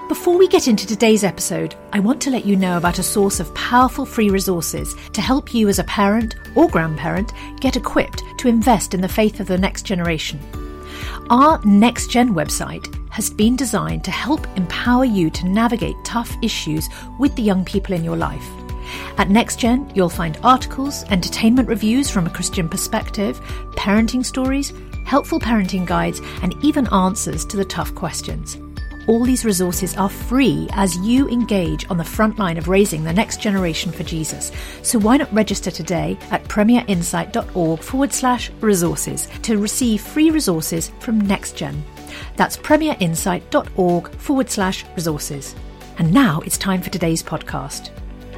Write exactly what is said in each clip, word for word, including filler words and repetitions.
Before we get into today's episode, I want to let you know about a source of powerful free resources to help you as a parent or grandparent get equipped to invest in the faith of the next generation. Our Next Gen website has been designed to help empower you to navigate tough issues with the young people in your life. At NextGen, you'll find articles, entertainment reviews from a Christian perspective, parenting stories, helpful parenting guides, and even answers to the tough questions. All these resources are free as you engage on the front line of raising the next generation for Jesus. So why not register today at premierinsight.org forward slash resources to receive free resources from NextGen. That's premierinsight.org forward slash resources. And now it's time for today's podcast.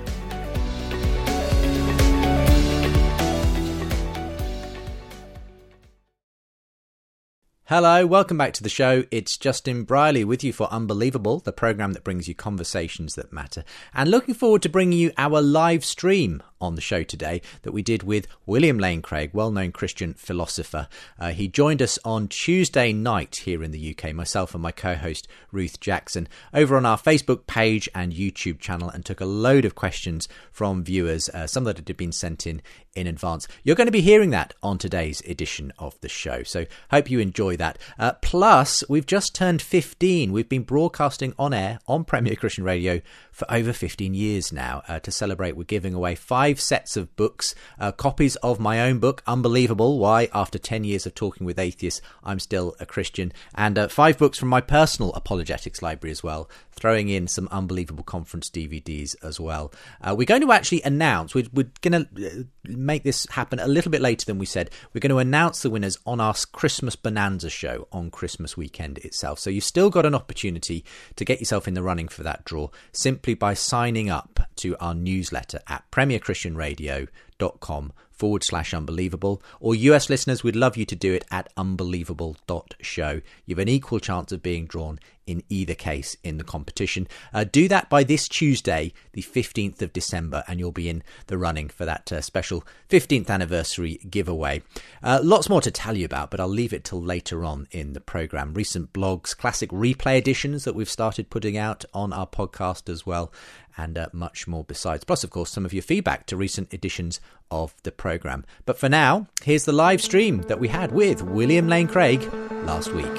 Hello, welcome back to the show. It's Justin Brierley with you for Unbelievable, the programme that brings you conversations that matter. And looking forward to bringing you our live stream on the show today that we did with William Lane Craig, well-known Christian philosopher. Uh, he joined us on Tuesday night here in the U K, myself and my co-host Ruth Jackson, over on our Facebook page and YouTube channel, and took a load of questions from viewers, uh, some that had been sent in in advance. You're going to be hearing that on today's edition of the show, so hope you enjoy that. Uh, plus, we've just turned fifteen. We've been broadcasting on air on Premier Christian Radio for over fifteen years now. Uh, to celebrate, we're giving away five sets of books, uh, copies of my own book, Unbelievable, Why After ten years of Talking with Atheists, I'm Still a Christian, and uh, five books from my personal apologetics library as well, throwing in some Unbelievable Conference D V Ds as well. Uh, we're going to actually announce, we're, we're going to make this happen a little bit later than we said. We're going to announce the winners on our Christmas Bonanza show on Christmas weekend itself. So you've still got an opportunity to get yourself in the running for that draw simply by signing up to our newsletter at premierchristianradio.com forward slash unbelievable, or U S listeners, we'd love you to do it at unbelievable dot show. You have an equal chance of being drawn in either case in the competition. Uh, do that by this Tuesday, the fifteenth of December, and you'll be in the running for that uh, special fifteenth anniversary giveaway. Uh, lots more to tell you about, but I'll leave it till later on in the programme. Recent blogs, classic replay editions that we've started putting out on our podcast as well, and uh, much more besides. Plus, of course, some of your feedback to recent editions of the programme. But for now, here's the live stream that we had with William Lane Craig last week.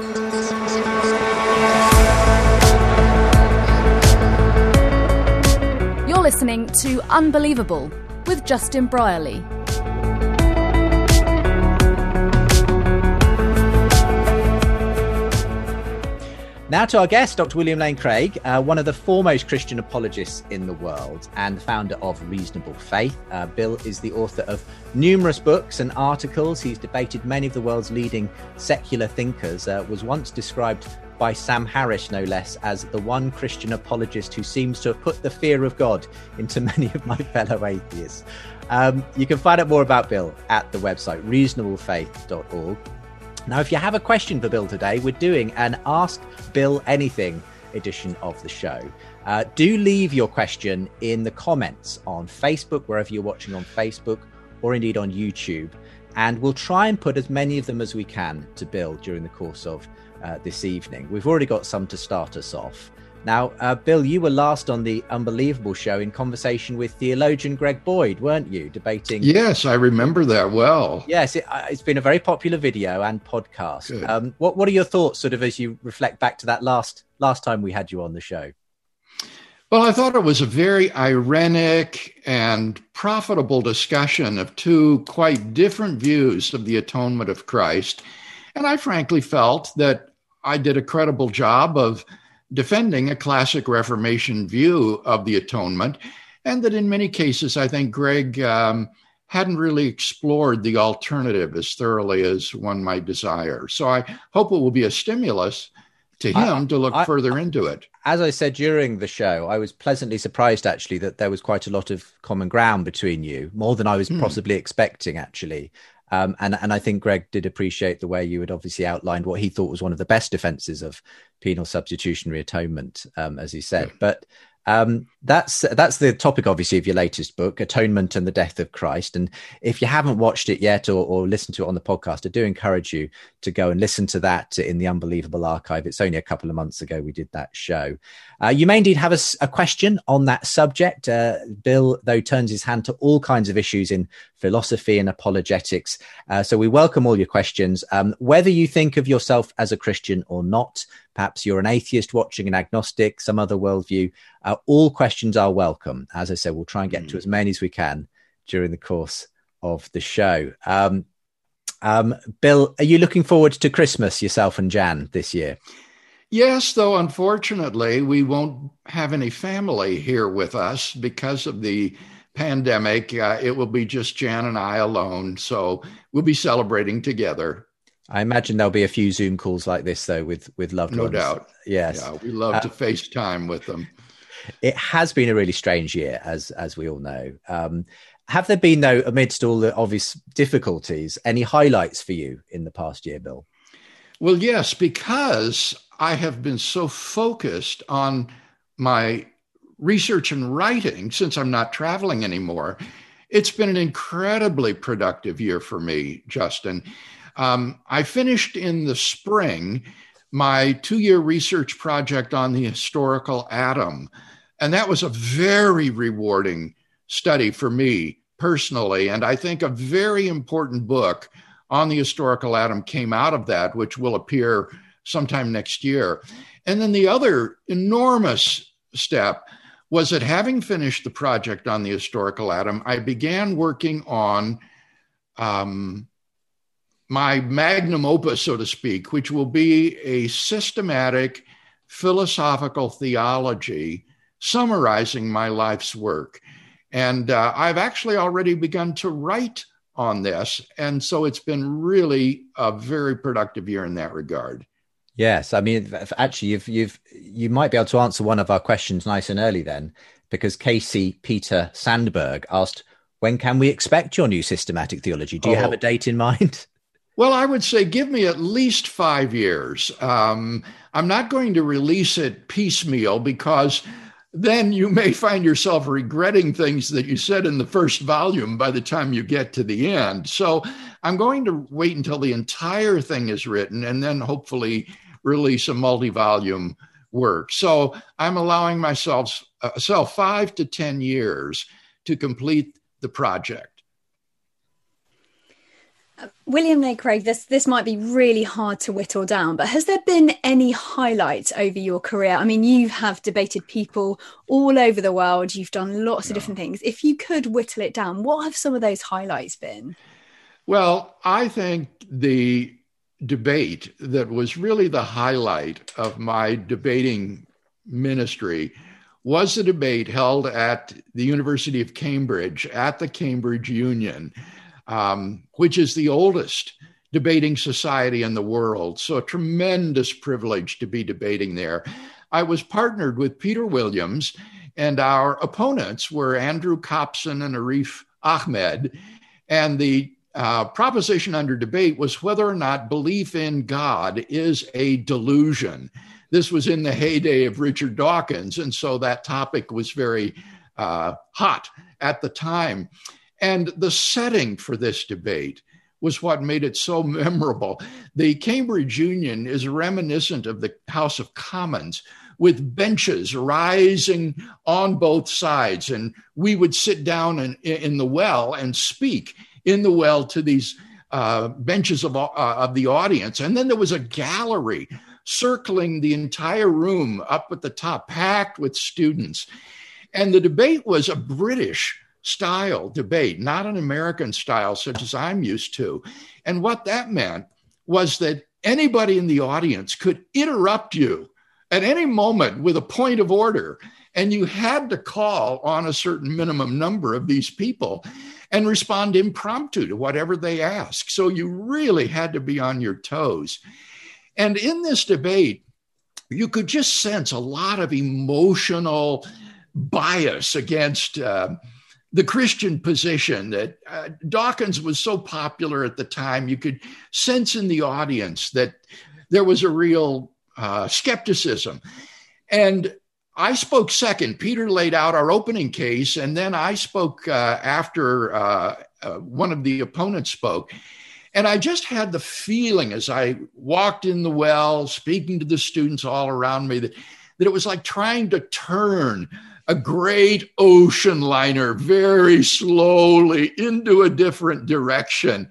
You're listening to Unbelievable with Justin Brierley. Now to our guest, Doctor William Lane Craig, uh, one of the foremost Christian apologists in the world and founder of Reasonable Faith. Uh, Bill is the author of numerous books and articles. He's debated many of the world's leading secular thinkers, uh, was once described by Sam Harris, no less, as the one Christian apologist who seems to have put the fear of God into many of my fellow atheists. Um, you can find out more about Bill at the website reasonable faith dot org. Now, if you have a question for Bill today, we're doing an Ask Bill Anything edition of the show. Uh, do leave your question in the comments on Facebook, wherever you're watching on Facebook, or indeed on YouTube. And we'll try and put as many of them as we can to Bill during the course of uh, this evening. We've already got some to start us off. Now, uh, Bill, you were last on the Unbelievable show in conversation with theologian Greg Boyd, weren't you, debating? Yes, I remember that well. Yes, it, uh, it's been a very popular video and podcast. Um, what What are your thoughts, sort of, as you reflect back to that last last time we had you on the show? Well, I thought it was a very ironic and profitable discussion of two quite different views of the atonement of Christ, and I frankly felt that I did a credible job of defending a classic Reformation view of the atonement, and that in many cases, I think Greg um, hadn't really explored the alternative as thoroughly as one might desire. So I hope it will be a stimulus to him I, to look I, further I, into it. As I said during the show, I was pleasantly surprised, actually, that there was quite a lot of common ground between you, more than I was hmm. possibly expecting, actually. Um, and, and I think Greg did appreciate the way you had obviously outlined what he thought was one of the best defenses of penal substitutionary atonement, um, as he said. Yeah. But Um, that's that's the topic, obviously, of your latest book, Atonement and the Death of Christ. And if you haven't watched it yet or, or listened to it on the podcast, I do encourage you to go and listen to that in the Unbelievable archive. It's only a couple of months ago we did that show. Uh, you may indeed have a, a question on that subject. Uh, Bill, though, turns his hand to all kinds of issues in philosophy and apologetics. Uh, so we welcome all your questions, um, whether you think of yourself as a Christian or not. Perhaps you're an atheist watching, an agnostic, some other worldview. Uh, all questions are welcome. As I said, we'll try and get mm. to as many as we can during the course of the show. Um, um, Bill, are you looking forward to Christmas, yourself and Jan, this year? Yes, though unfortunately we won't have any family here with us because of the pandemic. Uh, it will be just Jan and I alone. So we'll be celebrating together. I imagine there'll be a few Zoom calls like this, though, with, with loved no ones. No doubt. Yes. Yeah, we love uh, to FaceTime with them. It has been a really strange year, as as we all know. Um, have there been, though, amidst all the obvious difficulties, any highlights for you in the past year, Bill? Well, yes, because I have been so focused on my research and writing since I'm not traveling anymore. It's been an incredibly productive year for me, Justin. Um, I finished in the spring my two-year research project on the historical atom, and that was a very rewarding study for me personally, and I think a very important book on the historical atom came out of that, which will appear sometime next year. And then the other enormous step was that having finished the project on the historical atom, I began working on um, my magnum opus, so to speak, which will be a systematic philosophical theology summarizing my life's work. And uh, I've actually already begun to write on this. And so it's been really a very productive year in that regard. Yes, I mean, actually, you've you've you might be able to answer one of our questions nice and early then, because Casey Peter Sandberg asked, when can we expect your new systematic theology? Do you oh. have a date in mind? Well, I would say give me at least five years. Um, I'm not going to release it piecemeal because then you may find yourself regretting things that you said in the first volume by the time you get to the end. So I'm going to wait until the entire thing is written and then hopefully release a multi-volume work. So I'm allowing myself uh, self five to ten years to complete the project. William Lane Craig, this this might be really hard to whittle down, but has there been any highlights over your career? I mean, you have debated people all over the world. You've done lots no. of different things. If you could whittle it down, what have some of those highlights been? Well, I think the debate that was really the highlight of my debating ministry was the debate held at the University of Cambridge, at the Cambridge Union, Um, which is the oldest debating society in the world. So a tremendous privilege to be debating there. I was partnered with Peter Williams, and our opponents were Andrew Copson and Arif Ahmed. And the uh, proposition under debate was whether or not belief in God is a delusion. This was in the heyday of Richard Dawkins, and so that topic was very uh, hot at the time. And the setting for this debate was what made it so memorable. The Cambridge Union is reminiscent of the House of Commons, with benches rising on both sides. And we would sit down in, in the well and speak in the well to these uh, benches of, uh, of the audience. And then there was a gallery circling the entire room up at the top, packed with students. And the debate was a British style debate, not an American style such as I'm used to. And what that meant was that anybody in the audience could interrupt you at any moment with a point of order, and you had to call on a certain minimum number of these people and respond impromptu to whatever they asked. So you really had to be on your toes. And in this debate, you could just sense a lot of emotional bias against uh, the Christian position. That uh, Dawkins was so popular at the time, you could sense in the audience that there was a real uh, skepticism. And I spoke second. Peter laid out our opening case, and then I spoke uh, after uh, uh, one of the opponents spoke. And I just had the feeling as I walked in the well, speaking to the students all around me, that, that it was like trying to turn a great ocean liner very slowly into a different direction.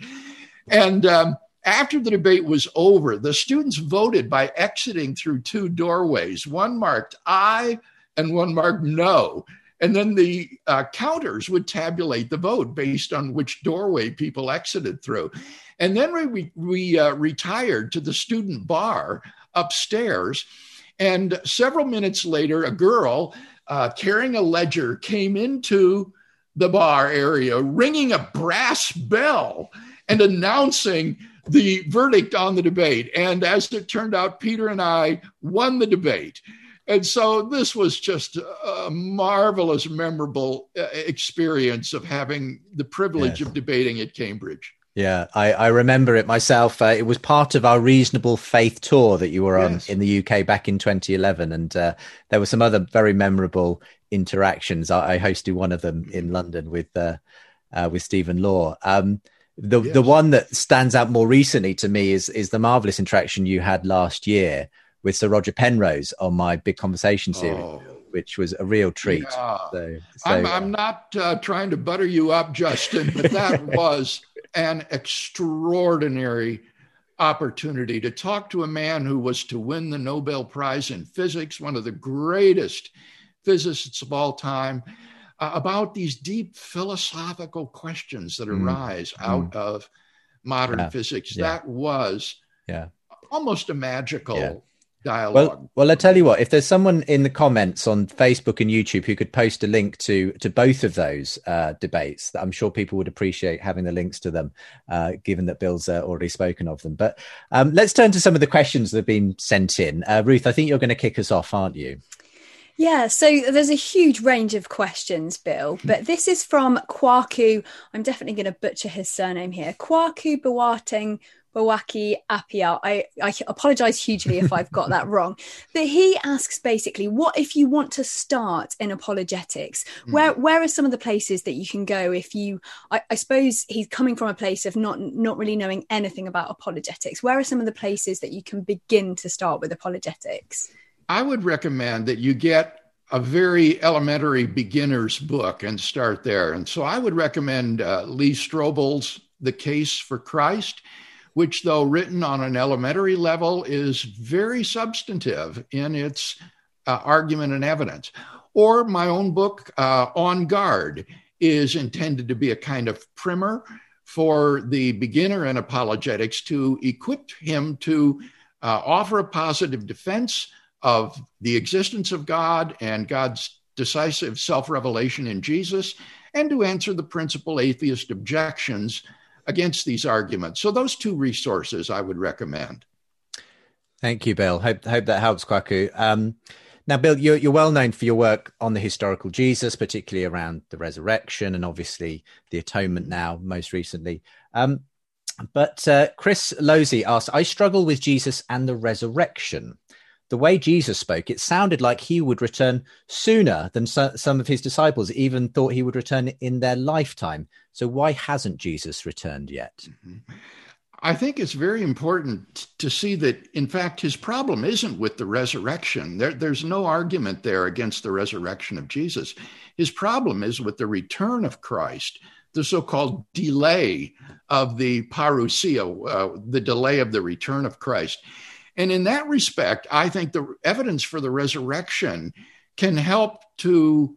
And um, after the debate was over, the students voted by exiting through two doorways, one marked aye and one marked no. And then the uh, counters would tabulate the vote based on which doorway people exited through. And then we, we uh, retired to the student bar upstairs. And several minutes later, a girl uh, carrying a ledger came into the bar area, ringing a brass bell and announcing the verdict on the debate. And as it turned out, Peter and I won the debate. And so this was just a marvelous, memorable experience of having the privilege yes. of debating at Cambridge. Yeah, I, I remember it myself. Uh, it was part of our Reasonable Faith tour that you were on yes. in the U K back in twenty eleven. And uh, there were some other very memorable interactions. I, I hosted one of them in London with uh, uh, with Stephen Law. Um, the yes. the one that stands out more recently to me is is the marvelous interaction you had last year with Sir Roger Penrose on my Big Conversation series, oh. which was a real treat. Yeah. So, so, I'm, I'm not uh, trying to butter you up, Justin, but that was an extraordinary opportunity to talk to a man who was to win the Nobel Prize in Physics, one of the greatest physicists of all time, uh, about these deep philosophical questions that mm. arise mm. out of modern yeah. physics. Yeah. That was yeah. almost a magical yeah. dialogue. Well, well, I tell you what, if there's someone in the comments on Facebook and YouTube who could post a link to to both of those uh, debates, I'm sure people would appreciate having the links to them, uh, given that Bill's uh, already spoken of them. But um, let's turn to some of the questions that have been sent in. Uh, Ruth, I think you're going to kick us off, aren't you? Yeah, so there's a huge range of questions, Bill, but this is from Kwaku. I'm definitely going to butcher his surname here. Kwaku Boateng Bawaki Apia. I, I apologize hugely if I've got that wrong. But he asks basically, what if you want to start in apologetics? Mm. Where where are some of the places that you can go if you, I, I suppose he's coming from a place of not, not really knowing anything about apologetics. Where are some of the places that you can begin to start with apologetics? I would recommend that you get a very elementary beginner's book and start there. And so I would recommend uh, Lee Strobel's The Case for Christ, which, though written on an elementary level, is very substantive in its uh, argument and evidence. Or my own book, uh, On Guard, is intended to be a kind of primer for the beginner in apologetics to equip him to uh, offer a positive defense of the existence of God and God's decisive self-revelation in Jesus, and to answer the principal atheist objections against these arguments. So those two resources I would recommend. Thank you, Bill. Hope, hope that helps, Kwaku. Um, now, Bill, you're, you're well known for your work on the historical Jesus, particularly around the resurrection and obviously the atonement now, most recently. Um, but uh, Chris Losey asked, I struggle with Jesus and the resurrection. The way Jesus spoke, it sounded like he would return sooner than so, some of his disciples even thought he would return in their lifetime. So why hasn't Jesus returned yet? Mm-hmm. I think it's very important to see that, in fact, his problem isn't with the resurrection. There, there's no argument there against the resurrection of Jesus. His problem is with the return of Christ, the so-called delay of the parousia, uh, the delay of the return of Christ. And in that respect, I think the evidence for the resurrection can help to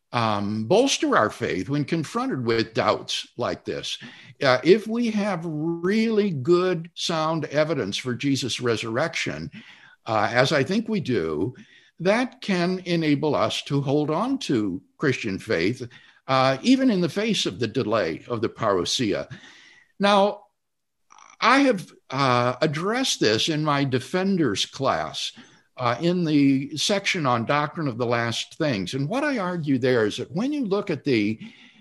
um, bolster our faith when confronted with doubts like this. Uh, if we have really good, sound evidence for Jesus' resurrection, uh, as I think we do, that can enable us to hold on to Christian faith, uh, even in the face of the delay of the parousia. Now, I have uh, addressed this in my Defenders class uh, in the section on Doctrine of the Last Things. And what I argue there is that when you look at the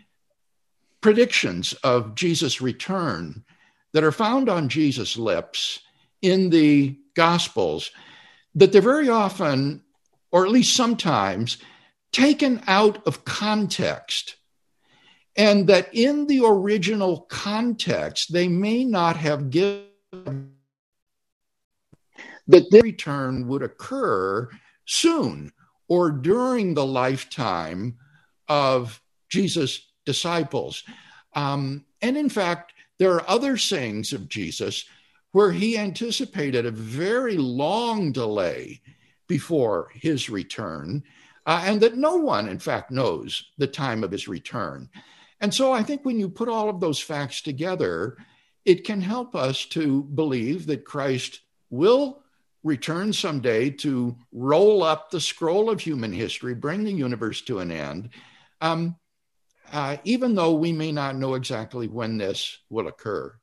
predictions of Jesus' return that are found on Jesus' lips in the Gospels, that they're very often or at least sometimes, taken out of context. And that in the original context, they may not have given that their return would occur soon or during the lifetime of Jesus' disciples. Um, and in fact, there are other sayings of Jesus where he anticipated a very long delay before his return, uh, and that no one, in fact, knows the time of his return. And so I think when you put all of those facts together, it can help us to believe that Christ will return someday to roll up the scroll of human history, bring the universe to an end, um, uh, even though we may not know exactly when this will occur.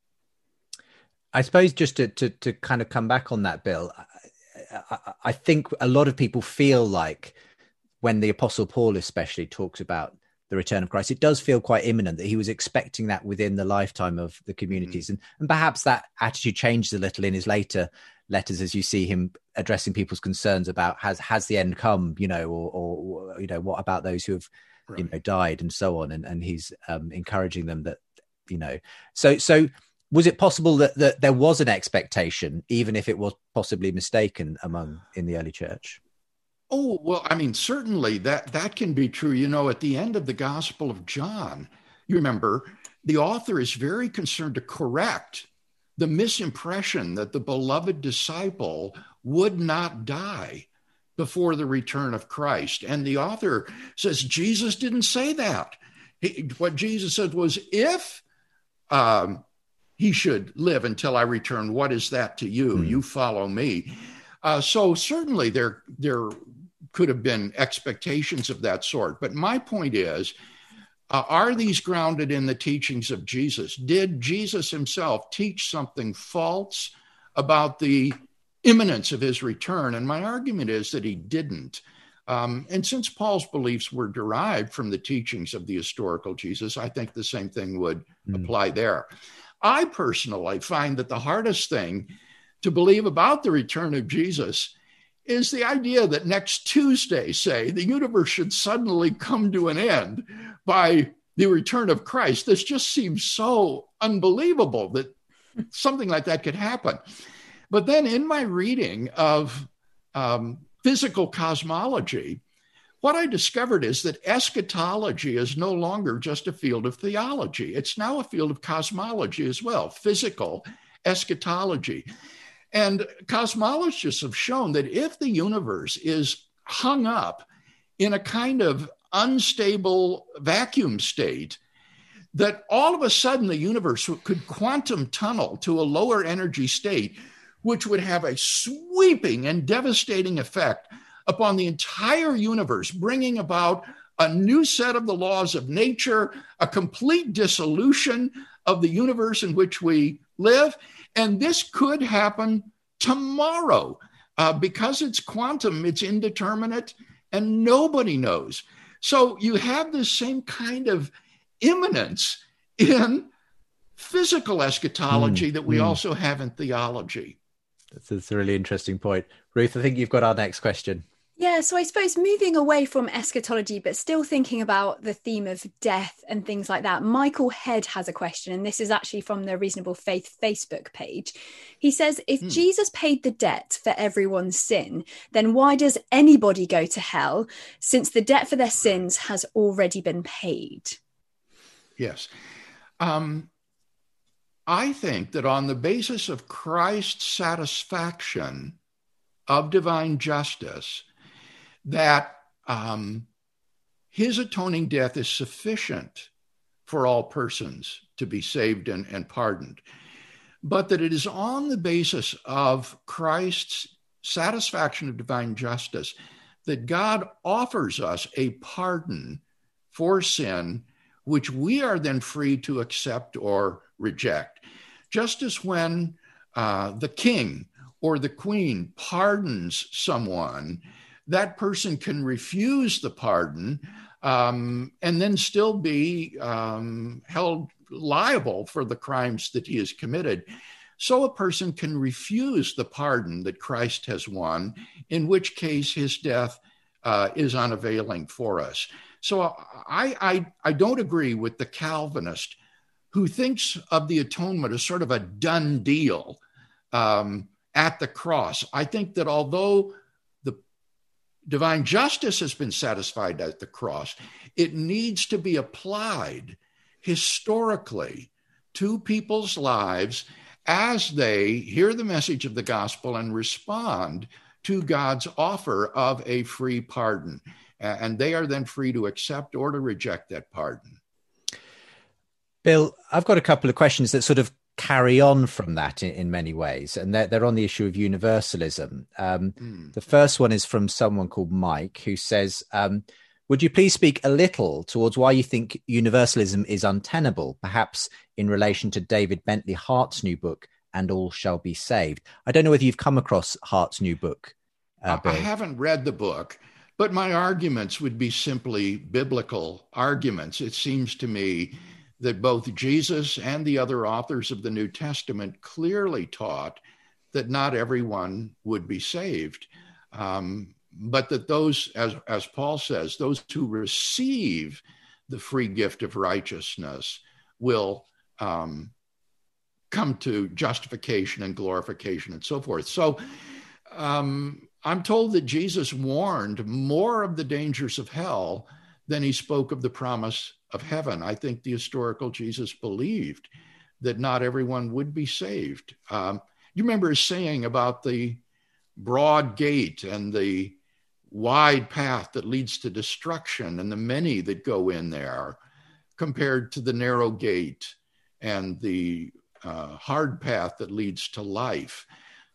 I suppose just to, to, to kind of come back on that, Bill, I, I, I think a lot of people feel like when the Apostle Paul especially talks about the return of Christ, it does feel quite imminent, that he was expecting that within the lifetime of the communities. Mm-hmm. And, and perhaps that attitude changed a little in his later letters as you see him addressing people's concerns about has has the end come, you know, or, or you know, what about those who have, right. you know, died and so on. And, and he's um, encouraging them that, you know, so so was it possible that, that there was an expectation, even if it was possibly mistaken among in the early church? Oh, well, I mean, certainly that, that can be true. You know, at the end of the Gospel of John, you remember, the author is very concerned to correct the misimpression that the beloved disciple would not die before the return of Christ. And the author says, Jesus didn't say that. He, what Jesus said was, if um, he should live until I return, what is that to you? Mm. You follow me. Uh, so certainly there, there could have been expectations of that sort. But my point is, uh, are these grounded in the teachings of Jesus? Did Jesus himself teach something false about the imminence of his return? And my argument is that he didn't. Um, and since Paul's beliefs were derived from the teachings of the historical Jesus, I think the same thing would mm. apply there. I personally find that the hardest thing to believe about the return of Jesus is the idea that next Tuesday, say, the universe should suddenly come to an end by the return of Christ. This just seems so unbelievable that something like that could happen. But then in my reading of um, physical cosmology, what I discovered is that eschatology is no longer just a field of theology. It's now a field of cosmology as well, physical eschatology. And cosmologists have shown that if the universe is hung up in a kind of unstable vacuum state, that all of a sudden the universe could quantum tunnel to a lower energy state, which would have a sweeping and devastating effect upon the entire universe, bringing about a new set of the laws of nature, a complete dissolution of the universe in which we live. And this could happen tomorrow. Uh, because it's quantum, it's indeterminate, and nobody knows. So you have this same kind of imminence in physical eschatology mm, that we mm. also have in theology. That's, that's a really interesting point. Ruth, I think you've got our next question. Yeah, so I suppose moving away from eschatology, but still thinking about the theme of death and things like that, Michael Head has a question, and this is actually from the Reasonable Faith Facebook page. He says, if mm. Jesus paid the debt for everyone's sin, then why does anybody go to hell, since the debt for their sins has already been paid? Yes. Um, I think that on the basis of Christ's satisfaction of divine justice, that um, his atoning death is sufficient for all persons to be saved and, and pardoned, but that it is on the basis of Christ's satisfaction of divine justice that God offers us a pardon for sin, which we are then free to accept or reject. Just as when uh, the king or the queen pardons someone, that person can refuse the pardon um, and then still be um, held liable for the crimes that he has committed. so a person can refuse the pardon that Christ has won, in which case his death uh, is unavailing for us. So I, I, I don't agree with the Calvinist who thinks of the atonement as sort of a done deal um, at the cross. I think that although the divine justice has been satisfied at the cross, it needs to be applied historically to people's lives as they hear the message of the gospel and respond to God's offer of a free pardon. And they are then free to accept or to reject that pardon. Bill, I've got a couple of questions that sort of carry on from that in, in many ways, and they're, they're on the issue of universalism. Um, mm. The first one is from someone called Mike, who says, um, would you please speak a little towards why you think universalism is untenable, perhaps in relation to David Bentley Hart's new book, And All Shall Be Saved? I don't know whether you've come across Hart's new book, uh, Bill. I haven't read the book, but my arguments would be simply biblical arguments. It seems to me that both Jesus and the other authors of the New Testament clearly taught that not everyone would be saved, um, but that those, as, as Paul says, those who receive the free gift of righteousness will um, come to justification and glorification and so forth. So um, I'm told that Jesus warned more of the dangers of hell than he spoke of the promise of heaven. I think the historical Jesus believed that not everyone would be saved. Um, you remember his saying about the broad gate and the wide path that leads to destruction and the many that go in there compared to the narrow gate and the uh, hard path that leads to life.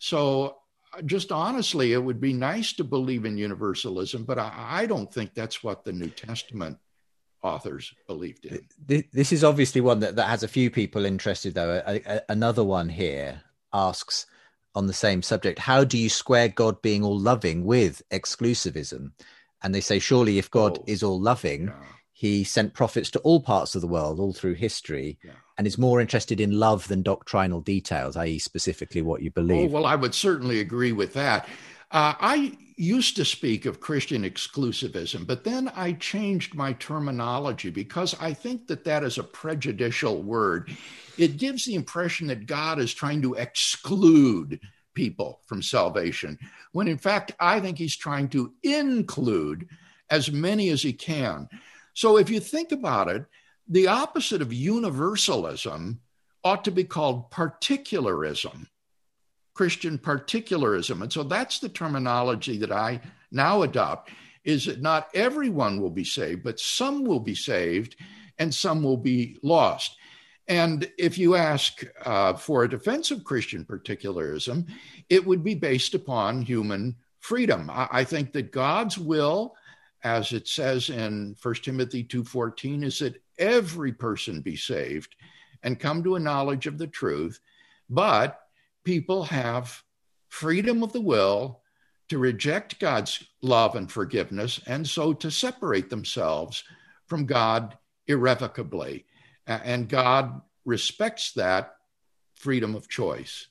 So just honestly, it would be nice to believe in universalism, but I, I don't think that's what the New Testament authors believed in. This is obviously one that, that has a few people interested, though. A, a, another one here asks on the same subject, how do you square God being all loving with exclusivism? And they say, surely if God oh, is all loving, yeah. he sent prophets to all parts of the world, all through history, yeah. and is more interested in love than doctrinal details, that is specifically what you believe. Oh, well, I would certainly agree with that. Uh, I used to speak of Christian exclusivism, but then I changed my terminology because I think that that is a prejudicial word. It gives the impression that God is trying to exclude people from salvation, when in fact, I think he's trying to include as many as he can. So if you think about it, the opposite of universalism ought to be called particularism. Christian particularism. And so that's the terminology that I now adopt, is that not everyone will be saved, but some will be saved and some will be lost. And if you ask uh, for a defense of Christian particularism, it would be based upon human freedom. I, I think that God's will, as it says in First Timothy two fourteen, is that every person be saved and come to a knowledge of the truth, but people have freedom of the will to reject God's love and forgiveness, and so to separate themselves from God irrevocably. And God respects that freedom of choice.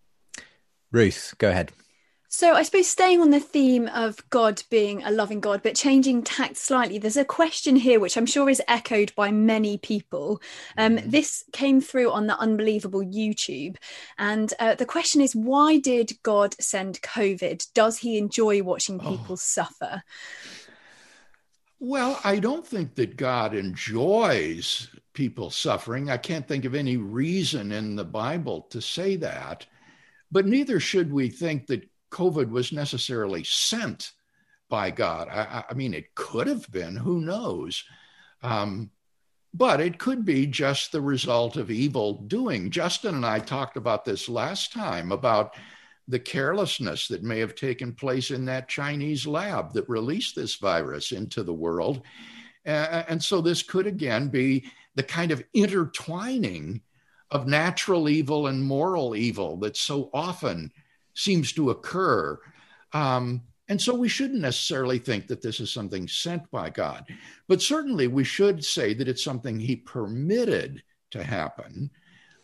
Ruth, go ahead. So I suppose staying on the theme of God being a loving God, but changing tact slightly, there's a question here which I'm sure is echoed by many people. Um, mm-hmm. This came through on the Unbelievable YouTube. And uh, the question is, why did God send COVID? Does he enjoy watching people oh. suffer? Well, I don't think that God enjoys people suffering. I can't think of any reason in the Bible to say that. But neither should we think that COVID was necessarily sent by God. I, I mean, it could have been, who knows? Um, but it could be just the result of evil doing. Justin and I talked about this last time, about the carelessness that may have taken place in that Chinese lab that released this virus into the world. Uh, and so this could again be the kind of intertwining of natural evil and moral evil that so often seems to occur. Um, and so we shouldn't necessarily think that this is something sent by God, but certainly we should say that it's something he permitted to happen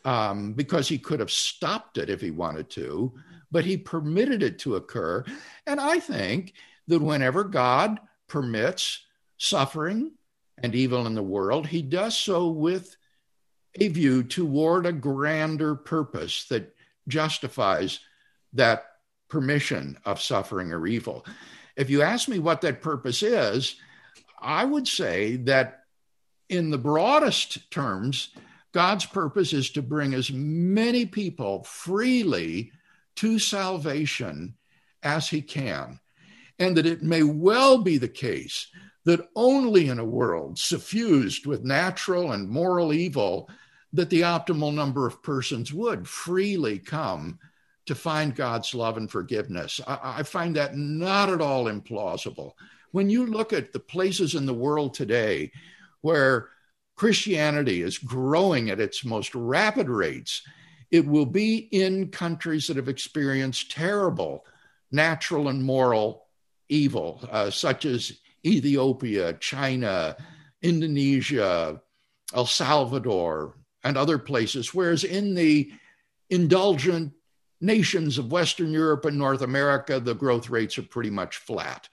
um, because he could have stopped it if he wanted to, but he permitted it to occur. And I think that whenever God permits suffering and evil in the world, he does so with a view toward a grander purpose that justifies that permission of suffering or evil. If you ask me what that purpose is, I would say that in the broadest terms, God's purpose is to bring as many people freely to salvation as he can, and that it may well be the case that only in a world suffused with natural and moral evil that the optimal number of persons would freely come to find God's love and forgiveness. I, I find that not at all implausible. When you look at the places in the world today where Christianity is growing at its most rapid rates, it will be in countries that have experienced terrible natural and moral evil, uh, such as Ethiopia, China, Indonesia, El Salvador, and other places, whereas in the indulgent nations of Western Europe and North America, the growth rates are pretty much flat.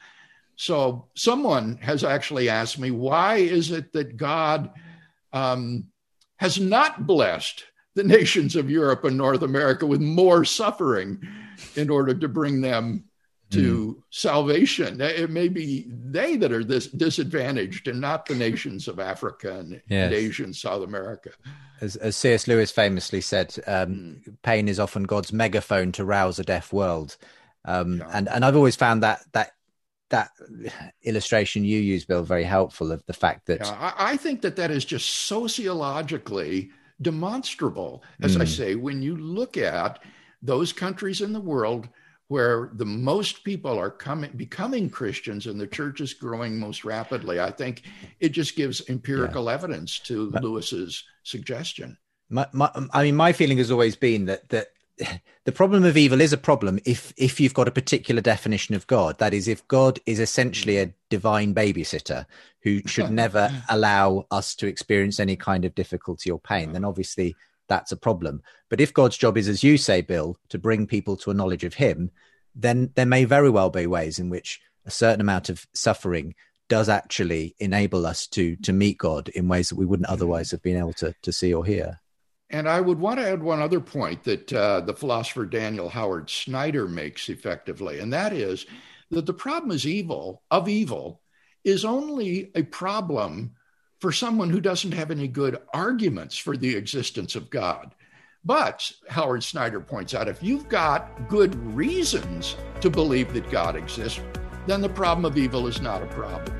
So someone has actually asked me, why is it that God um, has not blessed the nations of Europe and North America with more suffering in order to bring them to mm. salvation? It may be they that are this disadvantaged and not the nations of Africa and, yes. and Asia and South America. As, as C S Lewis famously said, um, mm. pain is often God's megaphone to rouse a deaf world. Um, yeah. and, and I've always found that that that illustration you use, Bill, very helpful, of the fact that... Yeah, I, I think that that is just sociologically demonstrable. As mm. I say, when you look at those countries in the world where the most people are coming, becoming Christians and the church is growing most rapidly, I think it just gives empirical yeah. evidence to but, Lewis's suggestion. My, my, I mean, my feeling has always been that that the problem of evil is a problem if if you've got a particular definition of God. That is, if God is essentially a divine babysitter who should never allow us to experience any kind of difficulty or pain, then obviously that's a problem. But if God's job is, as you say, Bill, to bring people to a knowledge of him, then there may very well be ways in which a certain amount of suffering does actually enable us to to meet God in ways that we wouldn't otherwise have been able to, to see or hear. And I would want to add one other point that uh, the philosopher Daniel Howard Snyder makes effectively, and that is that the problem is evil, of evil, is only a problem for someone who doesn't have any good arguments for the existence of God. But, Howard Snyder points out, if you've got good reasons to believe that God exists, then the problem of evil is not a problem.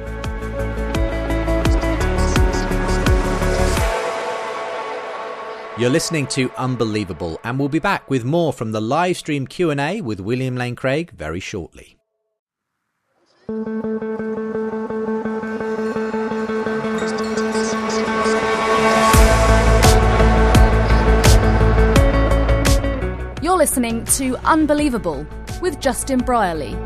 You're listening to Unbelievable, and we'll be back with more from the live stream Q and A with William Lane Craig very shortly. You're listening to Unbelievable with Justin Brierley.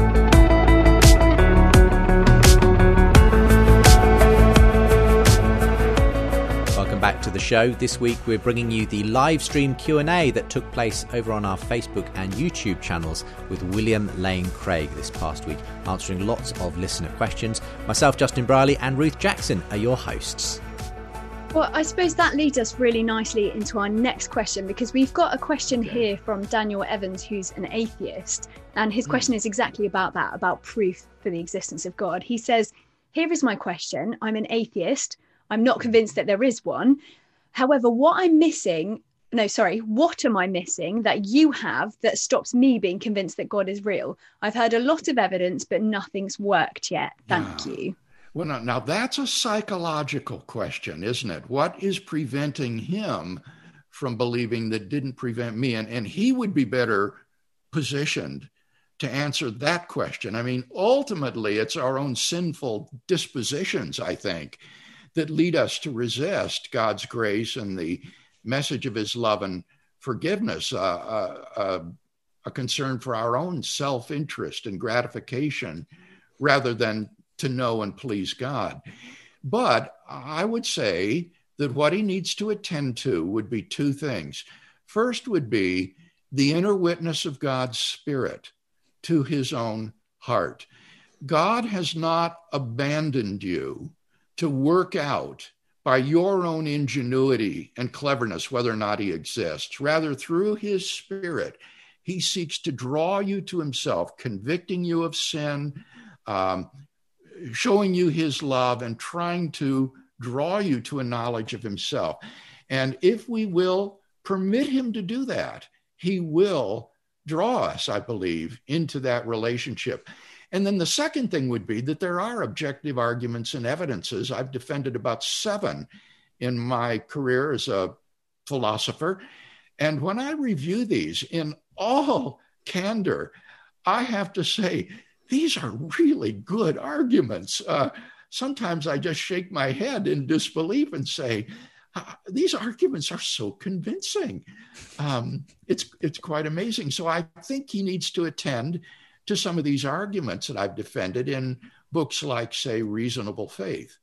Welcome back to the show. This week we're bringing you the live stream Q and A that took place over on our Facebook and YouTube channels with William Lane Craig this past week, answering lots of listener questions. Myself, Justin Brierley, and Ruth Jackson are your hosts. Well, I suppose that leads us really nicely into our next question, because we've got a question here from Daniel Evans, who's an atheist, and his question is exactly about that, about proof for the existence of God. He says, "Here is my question. I'm an atheist. I'm not convinced that there is one. However, what I'm missing, no, sorry, what am I missing that you have that stops me being convinced that God is real? I've heard a lot of evidence, but nothing's worked yet. Thank yeah. you." Well, now, now that's a psychological question, isn't it? What is preventing him from believing that didn't prevent me? And, and he would be better positioned to answer that question. I mean, ultimately, it's our own sinful dispositions, I think, that lead us to resist God's grace and the message of his love and forgiveness, uh, uh, uh, a concern for our own self-interest and gratification rather than to know and please God. But I would say that what he needs to attend to would be two things. First would be the inner witness of God's Spirit to his own heart. God has not abandoned you to work out by your own ingenuity and cleverness whether or not he exists. Rather, through his Spirit, he seeks to draw you to himself, convicting you of sin, um, showing you his love, and trying to draw you to a knowledge of himself. And if we will permit him to do that, he will draw us, I believe, into that relationship. And then the second thing would be that there are objective arguments and evidences. I've defended about seven in my career as a philosopher. And when I review these in all candor, I have to say, these are really good arguments. Uh, sometimes I just shake my head in disbelief and say, these arguments are so convincing. Um, it's, it's quite amazing. So I think he needs to attend to some of these arguments that I've defended in books like, say, Reasonable Faith.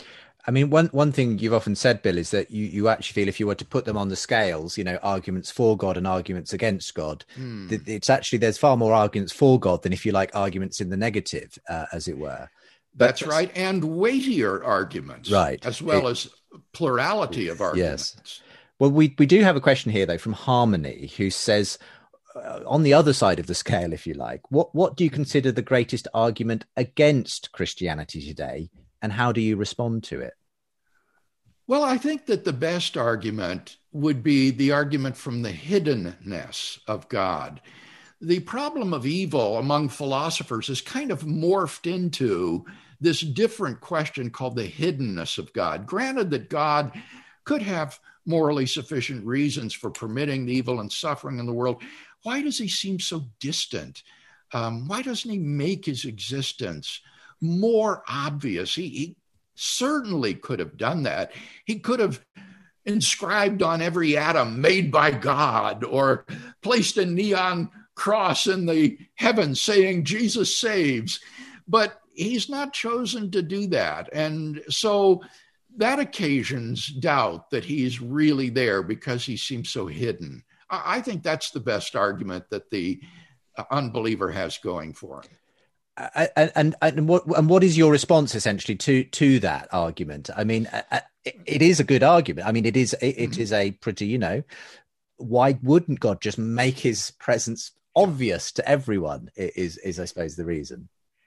I mean, one one thing you've often said, Bill, is that you, you actually feel if you were to put them on the scales, you know, arguments for God and arguments against God, mm. that it's actually, there's far more arguments for God than, if you like, arguments in the negative, uh, as it were. But that's right. And weightier arguments, right, as well it, as plurality of arguments. Yes. Well, we, we do have a question here, though, from Harmony, who says, uh, on the other side of the scale, if you like, what, what do you consider the greatest argument against Christianity today? And how do you respond to it? Well, I think that the best argument would be the argument from the hiddenness of God. The problem of evil among philosophers is kind of morphed into this different question called the hiddenness of God. Granted that God could have morally sufficient reasons for permitting the evil and suffering in the world, why does he seem so distant? Um, why doesn't he make his existence more obvious? He, he certainly could have done that. He could have inscribed on every atom made by God, or placed a neon cross in the heavens saying Jesus saves. But he's not chosen to do that. And so that occasions doubt that he's really there because he seems so hidden. I think that's the best argument that the unbeliever has going for him. And, and and what and what is your response essentially to to that argument? I mean, it, it is a good argument. I mean, it is it, it is a pretty, you know, why wouldn't God just make his presence obvious to everyone? Is is I suppose the reason.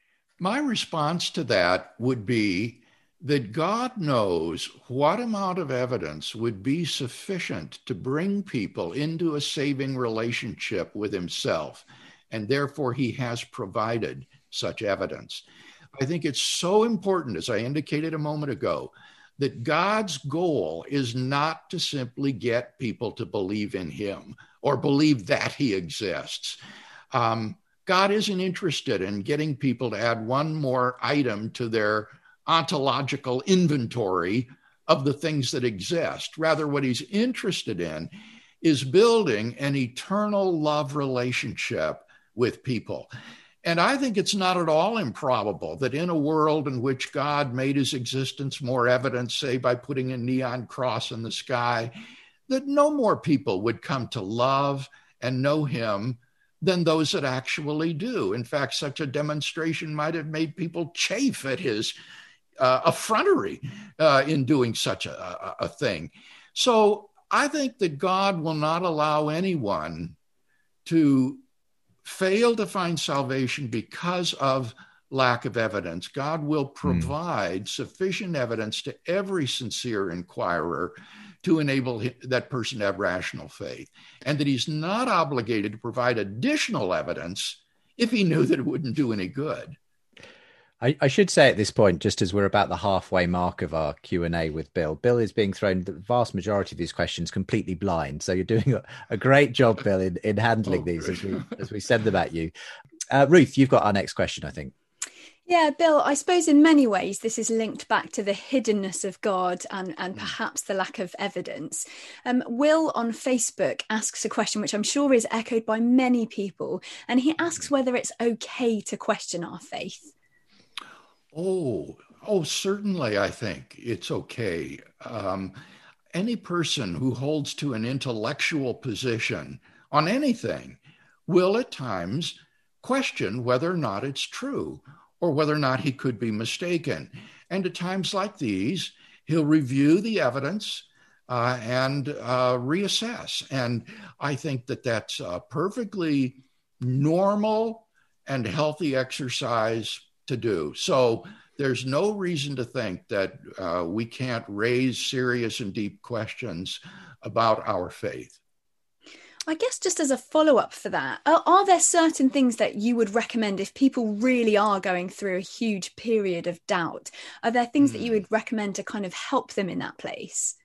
My response to that would be that God knows what amount of evidence would be sufficient to bring people into a saving relationship with himself, and therefore he has provided such evidence. I think it's so important, as I indicated a moment ago, that God's goal is not to simply get people to believe in him or believe that he exists. Um, God isn't interested in getting people to add one more item to their ontological inventory of the things that exist. Rather, what he's interested in is building an eternal love relationship with people. And I think it's not at all improbable that in a world in which God made his existence more evident, say by putting a neon cross in the sky, that no more people would come to love and know him than those that actually do. In fact, such a demonstration might have made people chafe at his uh, effrontery uh, in doing such a, a, a thing. So I think that God will not allow anyone to fail to find salvation because of lack of evidence. God will provide mm. sufficient evidence to every sincere inquirer to enable that person to have rational faith, and that he's not obligated to provide additional evidence if he knew that it wouldn't do any good. I, I should say at this point, just as we're about the halfway mark of our Q and A with Bill, Bill is being thrown the vast majority of these questions completely blind. So you're doing a, a great job, Bill, in, in handling oh, these as we, as we send them at you. Uh, Ruth, you've got our next question, I think. Yeah, Bill, I suppose in many ways this is linked back to the hiddenness of God and, and perhaps the lack of evidence. Um, Will on Facebook asks a question which I'm sure is echoed by many people, and he asks whether it's okay to question our faith. Oh, Oh, certainly, I think it's okay. Um, any person who holds to an intellectual position on anything will at times question whether or not it's true or whether or not he could be mistaken. And at times like these, he'll review the evidence uh, and uh, reassess. And I think that that's a perfectly normal and healthy exercise to do. So there's no reason to think that uh, we can't raise serious and deep questions about our faith. I guess just as a follow-up for that, are, are there certain things that you would recommend if people really are going through a huge period of doubt? Are there things mm. that you would recommend to kind of help them in that place?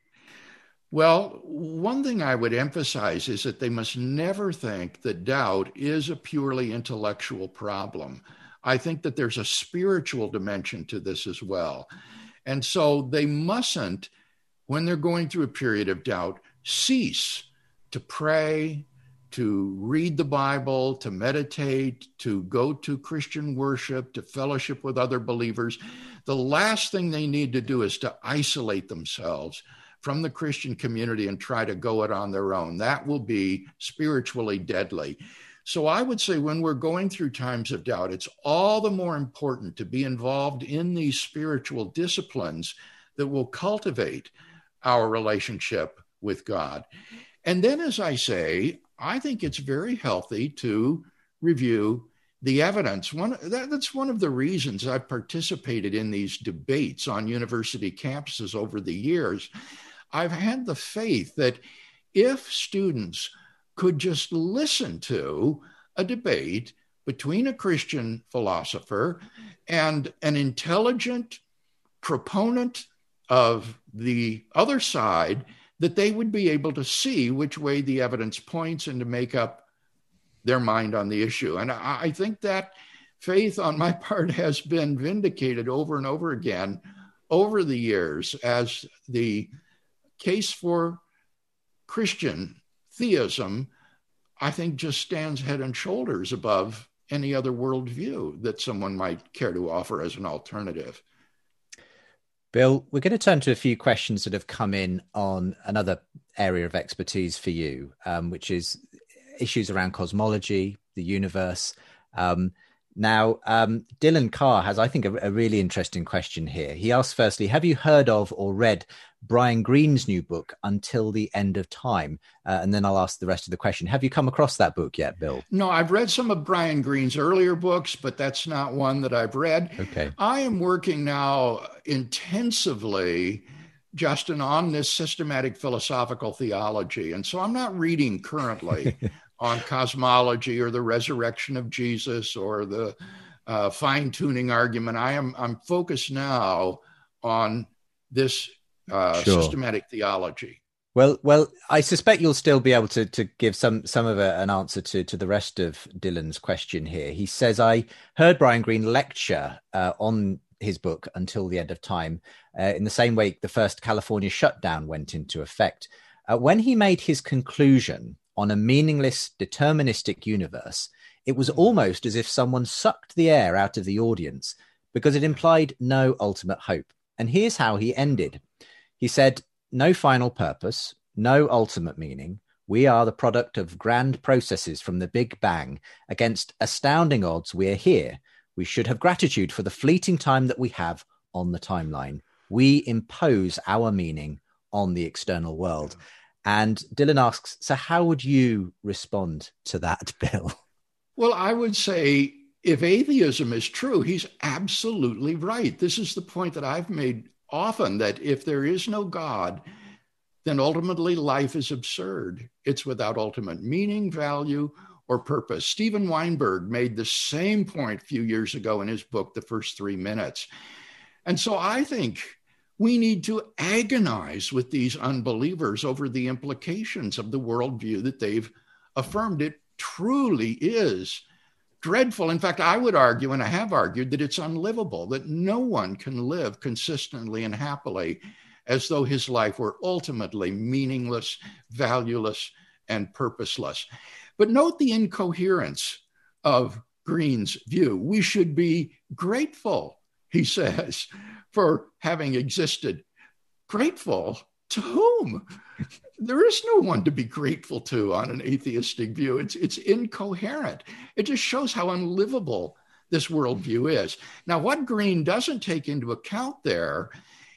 Well, one thing I would emphasize is that they must never think that doubt is a purely intellectual problem. I think that there's a spiritual dimension to this as well. And so they mustn't, when they're going through a period of doubt, cease to pray, to read the Bible, to meditate, to go to Christian worship, to fellowship with other believers. The last thing they need to do is to isolate themselves from the Christian community and try to go it on their own. That will be spiritually deadly. So I would say when we're going through times of doubt, it's all the more important to be involved in these spiritual disciplines that will cultivate our relationship with God. And then, as I say, I think it's very healthy to review the evidence. One, that, that's one of the reasons I've participated in these debates on university campuses over the years. I've had the faith that if students could just listen to a debate between a Christian philosopher and an intelligent proponent of the other side, that they would be able to see which way the evidence points and to make up their mind on the issue. And I, I think that faith on my part has been vindicated over and over again over the years as the case for Christian theism, I think, just stands head and shoulders above any other worldview that someone might care to offer as an alternative. Bill, we're going to turn to a few questions that have come in on another area of expertise for you, um, which is issues around cosmology, the universe. Um, now, um, Dylan Carr has, I think, a, a really interesting question here. He asks, firstly, have you heard of or read Brian Greene's new book, Until the End of Time? Uh, and then I'll ask the rest of the question. Have you come across that book yet, Bill? No, I've read some of Brian Greene's earlier books, but that's not one that I've read. Okay. I am working now intensively, Justin, on this systematic philosophical theology. And so I'm not reading currently on cosmology or the resurrection of Jesus or the uh, fine-tuning argument. I am I'm focused now on this uh, sure. systematic theology. Well, well, I suspect you'll still be able to to give some some of a, an answer to to the rest of Dylan's question here. He says, I heard Brian Greene lecture uh, on his book Until the End of Time uh, in the same week the first California shutdown went into effect. Uh, when he made his conclusion on a meaningless, deterministic universe, it was almost as if someone sucked the air out of the audience because it implied no ultimate hope. And here's how he ended. He said, no final purpose, no ultimate meaning. We are the product of grand processes from the Big Bang. Against astounding odds, we're here. We should have gratitude for the fleeting time that we have on the timeline. We impose our meaning on the external world. And Dylan asks, so how would you respond to that, Bill? Well, I would say if atheism is true, he's absolutely right. This is the point that I've made often, that if there is no God, then ultimately life is absurd. It's without ultimate meaning, value, or purpose. Steven Weinberg made the same point a few years ago in his book, The First Three Minutes. And so I think we need to agonize with these unbelievers over the implications of the worldview that they've affirmed. It truly is dreadful. In fact, I would argue, and I have argued, that it's unlivable, that no one can live consistently and happily as though his life were ultimately meaningless, valueless, and purposeless. But note the incoherence of Greene's view. We should be grateful he says, for having existed. Grateful to whom? There is no one to be grateful to on an atheistic view. It's, it's incoherent. It just shows how unlivable this worldview is. Now, what Green doesn't take into account there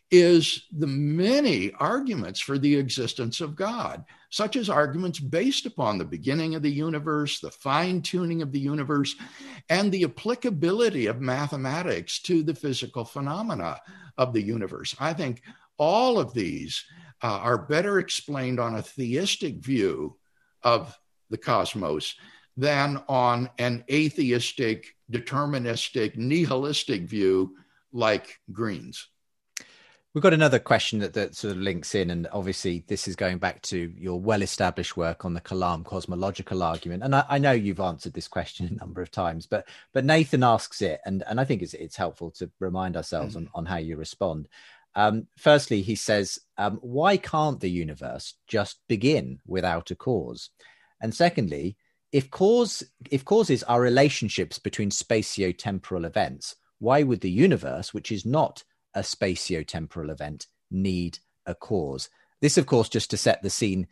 is the many arguments for the existence of God, such as arguments based upon the beginning of the universe, the fine-tuning of the universe, and the applicability of mathematics to the physical phenomena of the universe. I think all of these uh, are better explained on a theistic view of the cosmos than on an atheistic, deterministic, nihilistic view like Green's. We've got another question that, that sort of links in, and obviously this is going back to your well-established work on the Kalam cosmological argument. And I, I know you've answered this question a number of times, but but Nathan asks it, and, and I think it's it's helpful to remind ourselves mm-hmm. on, on how you respond. Um, firstly, he says, um, why can't the universe just begin without a cause? And secondly, if cause if causes are relationships between spatio-temporal events, why would the universe, which is not a spatio-temporal event, need a cause? This, of course, just to set the scene,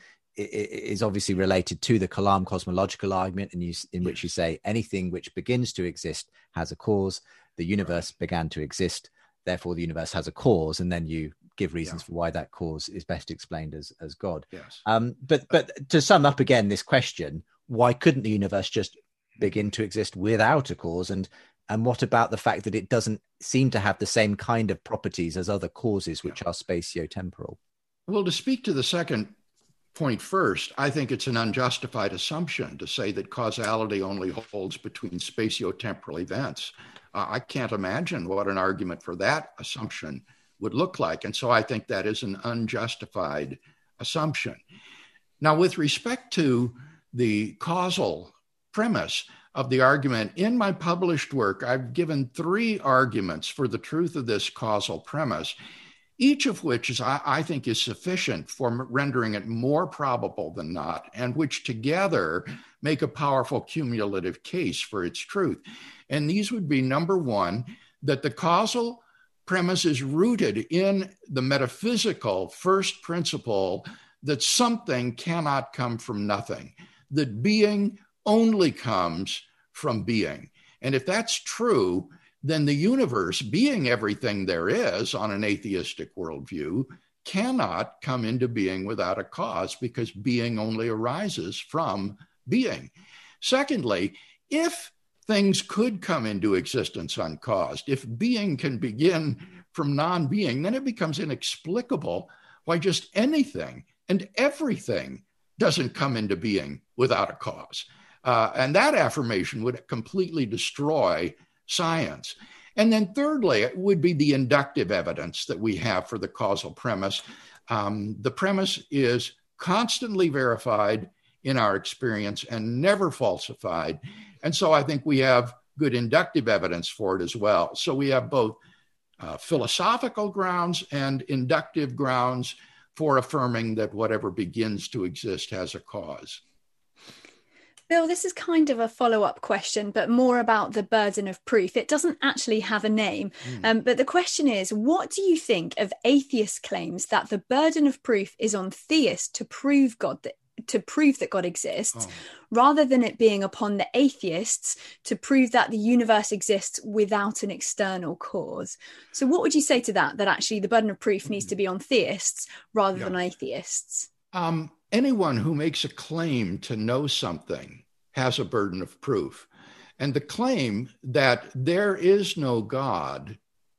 is obviously related to the Kalam cosmological argument, in, you, in which you say anything which begins to exist has a cause. The universe began to exist, therefore the universe has a cause, and then you give reasons yeah. for why that cause is best explained as as God. Yes. Um, but but to sum up again this question, why couldn't the universe just begin to exist without a cause? And And what about the fact that it doesn't seem to have the same kind of properties as other causes, which yeah. are spatio-temporal? Well, to speak to the second point first, I think it's an unjustified assumption to say that causality only holds between spatio-temporal events. Uh, I can't imagine what an argument for that assumption would look like. And so I think that is an unjustified assumption. Now, with respect to the causal premise of the argument, in my published work, I've given three arguments for the truth of this causal premise, each of which is, I, I think is sufficient for rendering it more probable than not, and which together make a powerful cumulative case for its truth. And these would be, number one, that the causal premise is rooted in the metaphysical first principle that something cannot come from nothing, that being only comes from being. And if that's true, then the universe, being everything there is on an atheistic worldview, cannot come into being without a cause, because being only arises from being. Secondly, if things could come into existence uncaused, if being can begin from non-being, then it becomes inexplicable why just anything and everything doesn't come into being without a cause. Uh, and that affirmation would completely destroy science. And then thirdly, it would be the inductive evidence that we have for the causal premise. Um, the premise is constantly verified in our experience and never falsified. And so I think we have good inductive evidence for it as well. So we have both uh, philosophical grounds and inductive grounds for affirming that whatever begins to exist has a cause. Bill, this is kind of a follow-up question, but more about the burden of proof. It doesn't actually have a name, mm. um, but the question is, what do you think of atheist claims that the burden of proof is on theists to prove God that, to prove that God exists, oh. rather than it being upon the atheists to prove that the universe exists without an external cause? So what would you say to that, that actually the burden of proof mm. needs to be on theists rather yeah. than atheists? Um, anyone who makes a claim to know something has a burden of proof. And the claim that there is no God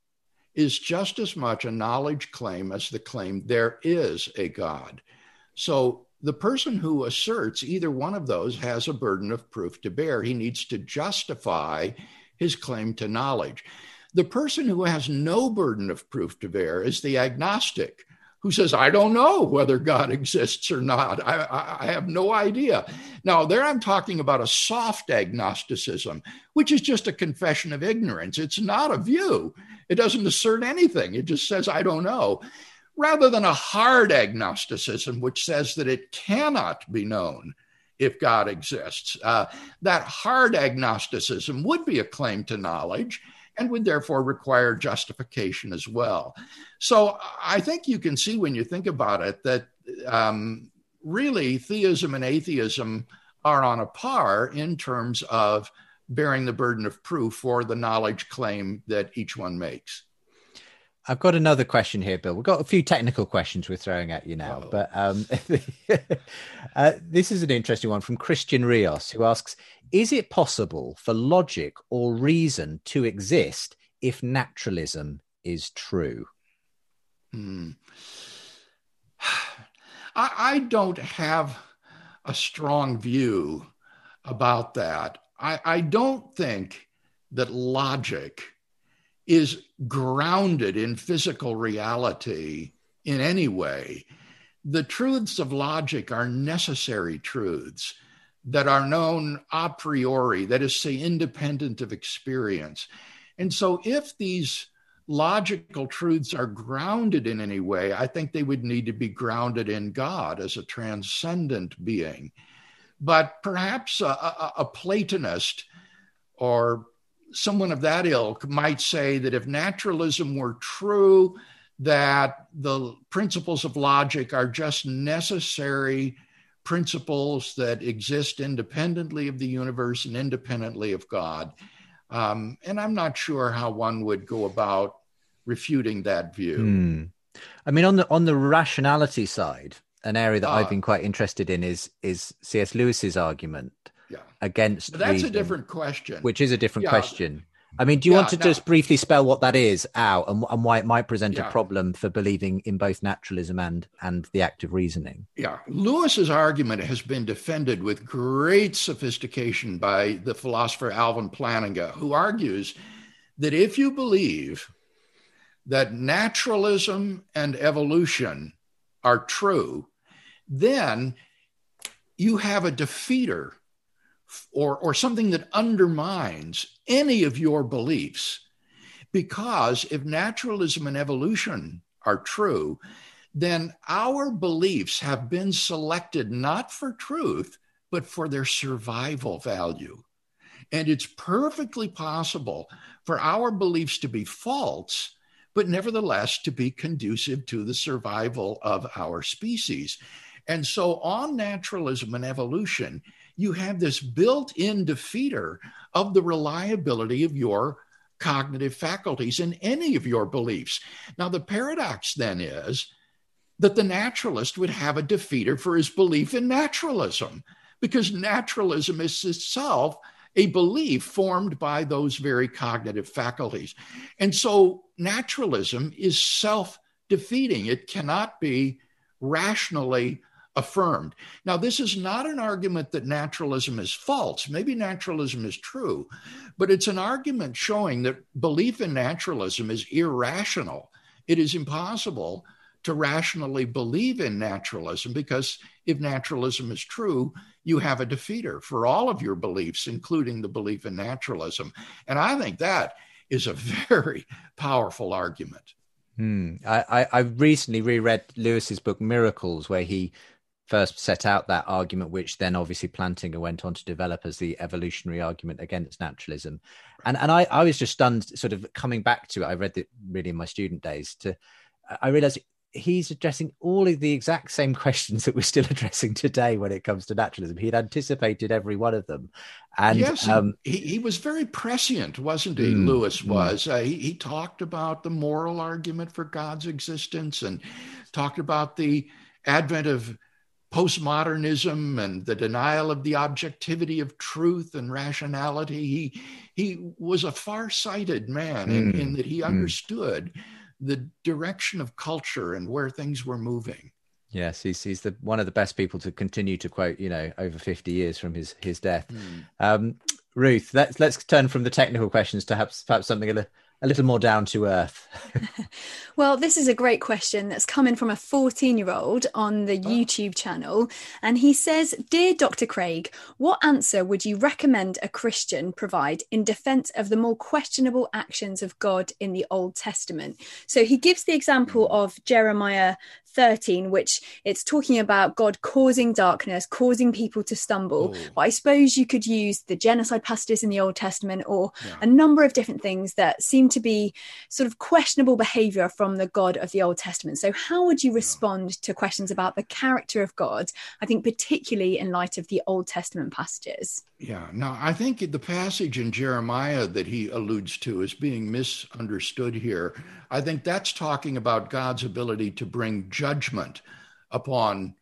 is just as much a knowledge claim as the claim there is a God. So the person who asserts either one of those has a burden of proof to bear. He needs to justify his claim to knowledge. The person who has no burden of proof to bear is the agnostic, who says, I don't know whether God exists or not. I, I, I have no idea. Now, there I'm talking about a soft agnosticism, which is just a confession of ignorance. It's not a view. It doesn't assert anything. It just says, I don't know, rather than a hard agnosticism, which says that it cannot be known if God exists. Uh, that hard agnosticism would be a claim to knowledge, and would therefore require justification as well. So I think you can see when you think about it that um, really theism and atheism are on a par in terms of bearing the burden of proof for the knowledge claim that each one makes. I've got another question here, Bill. We've got a few technical questions we're throwing at you now, oh. but um, uh, this is an interesting one from Christian Rios, who asks, is it possible for logic or reason to exist if naturalism is true? Hmm. I, I don't have a strong view about that. I, I don't think that logic is grounded in physical reality in any way. The truths of logic are necessary truths that are known a priori, that is, say, independent of experience. And so if these logical truths are grounded in any way, I think they would need to be grounded in God as a transcendent being. But perhaps a, a, a Platonist or someone of that ilk might say that if naturalism were true, that the principles of logic are just necessary principles that exist independently of the universe and independently of God. Um, and I'm not sure how one would go about refuting that view. Hmm. I mean, on the on the rationality side, an area that uh, I've been quite interested in is is C S Lewis's argument. Yeah. Against but that's reason, a different question. Which is a different yeah. question. I mean, do you yeah, want to now, just briefly spell what that is out and, and why it might present yeah. a problem for believing in both naturalism and, and the act of reasoning? Yeah. Lewis's argument has been defended with great sophistication by the philosopher Alvin Plantinga, who argues that if you believe that naturalism and evolution are true, then you have a defeater or, or something that undermines any of your beliefs. Because if naturalism and evolution are true, then our beliefs have been selected not for truth, but for their survival value. And it's perfectly possible for our beliefs to be false, but nevertheless to be conducive to the survival of our species. And so on naturalism and evolution, you have this built-in defeater of the reliability of your cognitive faculties in any of your beliefs. Now, the paradox then is that the naturalist would have a defeater for his belief in naturalism, because naturalism is itself a belief formed by those very cognitive faculties. And so naturalism is self-defeating. It cannot be rationally affirmed. Now, this is not an argument that naturalism is false. Maybe naturalism is true, but it's an argument showing that belief in naturalism is irrational. It is impossible to rationally believe in naturalism, because if naturalism is true, you have a defeater for all of your beliefs, including the belief in naturalism. And I think that is a very powerful argument. Hmm. I, I, I recently reread Lewis's book Miracles, where he first set out that argument, which then obviously Plantinga went on to develop as the evolutionary argument against naturalism. And and I, I was just stunned, sort of coming back to it. I read it really in my student days. To I realized he's addressing all of the exact same questions that we're still addressing today when it comes to naturalism. He'd anticipated every one of them. And yes, um, he, he was very prescient, wasn't he? Mm, Lewis was. Mm. Uh, he, he talked about the moral argument for God's existence and talked about the advent of postmodernism and the denial of the objectivity of truth and rationality. He, he was a far-sighted man mm, in, in that he understood mm. the direction of culture and where things were moving. Yes, he's he's the one of the best people to continue to quote, you know, over fifty years from his his death. Mm. Um, Ruth, let's let's turn from the technical questions to perhaps, perhaps something a, a little more down to earth. Well, this is a great question that's coming from a fourteen-year-old on the oh. YouTube channel. And he says, "Dear Doctor Craig, what answer would you recommend a Christian provide in defense of the more questionable actions of God in the Old Testament?" So he gives the example of Jeremiah thirteen, which it's talking about God causing darkness, causing people to stumble. Oh. But I suppose you could use the genocide passages in the Old Testament, or Yeah. a number of different things that seem to be sort of questionable behavior from the God of the Old Testament. So how would you respond to questions about the character of God, I think particularly in light of the Old Testament passages? Yeah, now I think the passage in Jeremiah that he alludes to is being misunderstood here. I think that's talking about God's ability to bring judgment upon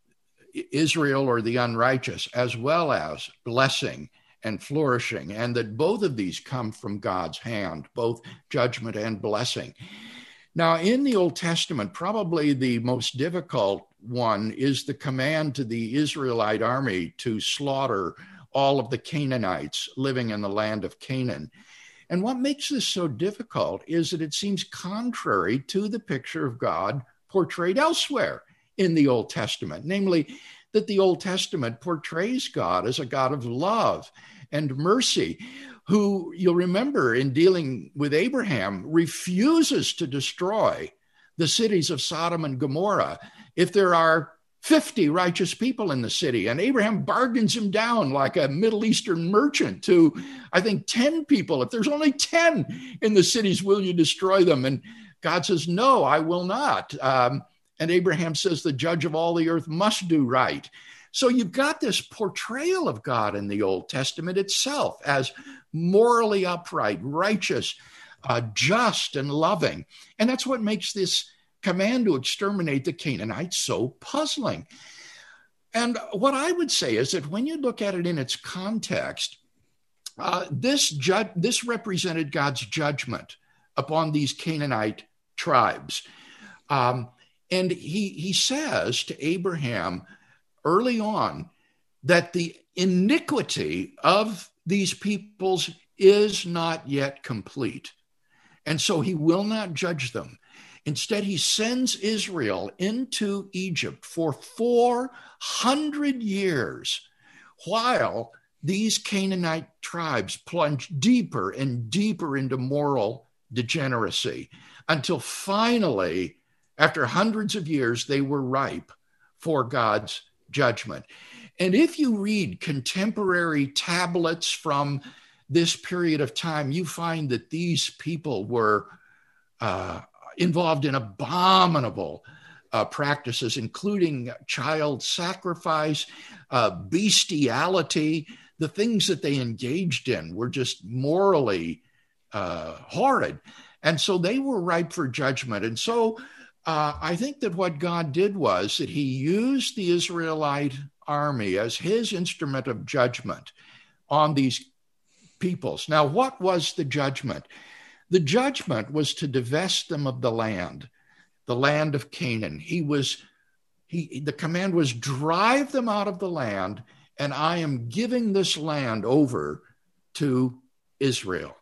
Israel or the unrighteous, as well as blessing and flourishing, and that both of these come from God's hand, both judgment and blessing. Now, in the Old Testament, probably the most difficult one is the command to the Israelite army to slaughter all of the Canaanites living in the land of Canaan. And what makes this so difficult is that it seems contrary to the picture of God portrayed elsewhere in the Old Testament, namely that the Old Testament portrays God as a God of love and mercy, who, you'll remember in dealing with Abraham, refuses to destroy the cities of Sodom and Gomorrah if there are fifty righteous people in the city. And Abraham bargains him down like a Middle Eastern merchant to, I think, ten people. If there's only ten in the cities, will you destroy them? And God says, no, I will not. Um, and Abraham says, the judge of all the earth must do right. So you've got this portrayal of God in the Old Testament itself as morally upright, righteous, uh, just, and loving. And that's what makes this command to exterminate the Canaanites so puzzling. And what I would say is that when you look at it in its context, uh, this ju- this represented God's judgment upon these Canaanite tribes. Um, and he, he says to Abraham early on that the iniquity of these peoples is not yet complete. And so he will not judge them. Instead, he sends Israel into Egypt for four hundred years while these Canaanite tribes plunge deeper and deeper into moral degeneracy until finally, after hundreds of years, they were ripe for God's judgment. And if you read contemporary tablets from this period of time, you find that these people were uh, involved in abominable uh, practices, including child sacrifice, uh, bestiality. The things that they engaged in were just morally uh, horrid. And so they were ripe for judgment. And so uh, I think that what God did was that he used the Israelite army as his instrument of judgment on these peoples. Now, what was the judgment? The judgment was to divest them of the land, the land of Canaan. He was, he, the command was drive them out of the land, and I am giving this land over to Israel.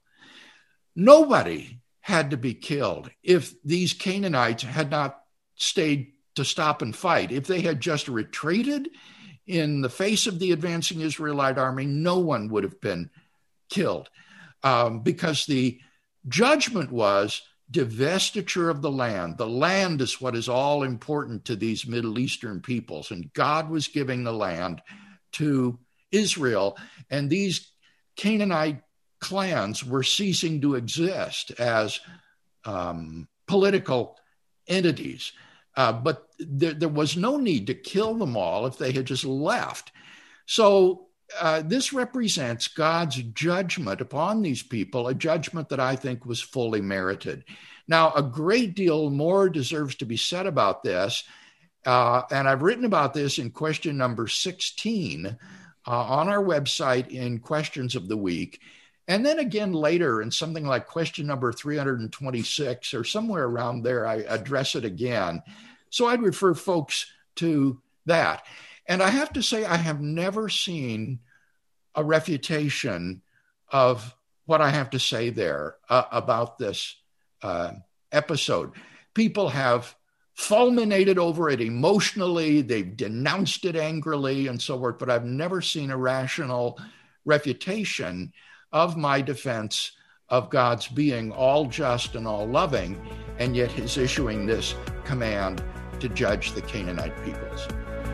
Nobody had to be killed if these Canaanites had not stayed to stop and fight. If they had just retreated in the face of the advancing Israelite army, no one would have been killed, um, because the judgment was divestiture of the land. The land is what is all important to these Middle Eastern peoples, and God was giving the land to Israel, and these Canaanite clans were ceasing to exist as um, political entities. Uh, but there, there was no need to kill them all if they had just left. So uh, this represents God's judgment upon these people, a judgment that I think was fully merited. Now, a great deal more deserves to be said about this. Uh, and I've written about this in question number sixteen uh, on our website in Questions of the Week. And then again later in something like question number three hundred twenty-six or somewhere around there, I address it again. So I'd refer folks to that. And I have to say, I have never seen a refutation of what I have to say there uh, about this uh, episode. People have fulminated over it emotionally. They've denounced it angrily and so forth, but I've never seen a rational refutation of my defense of God's being all just and all loving, and yet his issuing this command to judge the Canaanite peoples.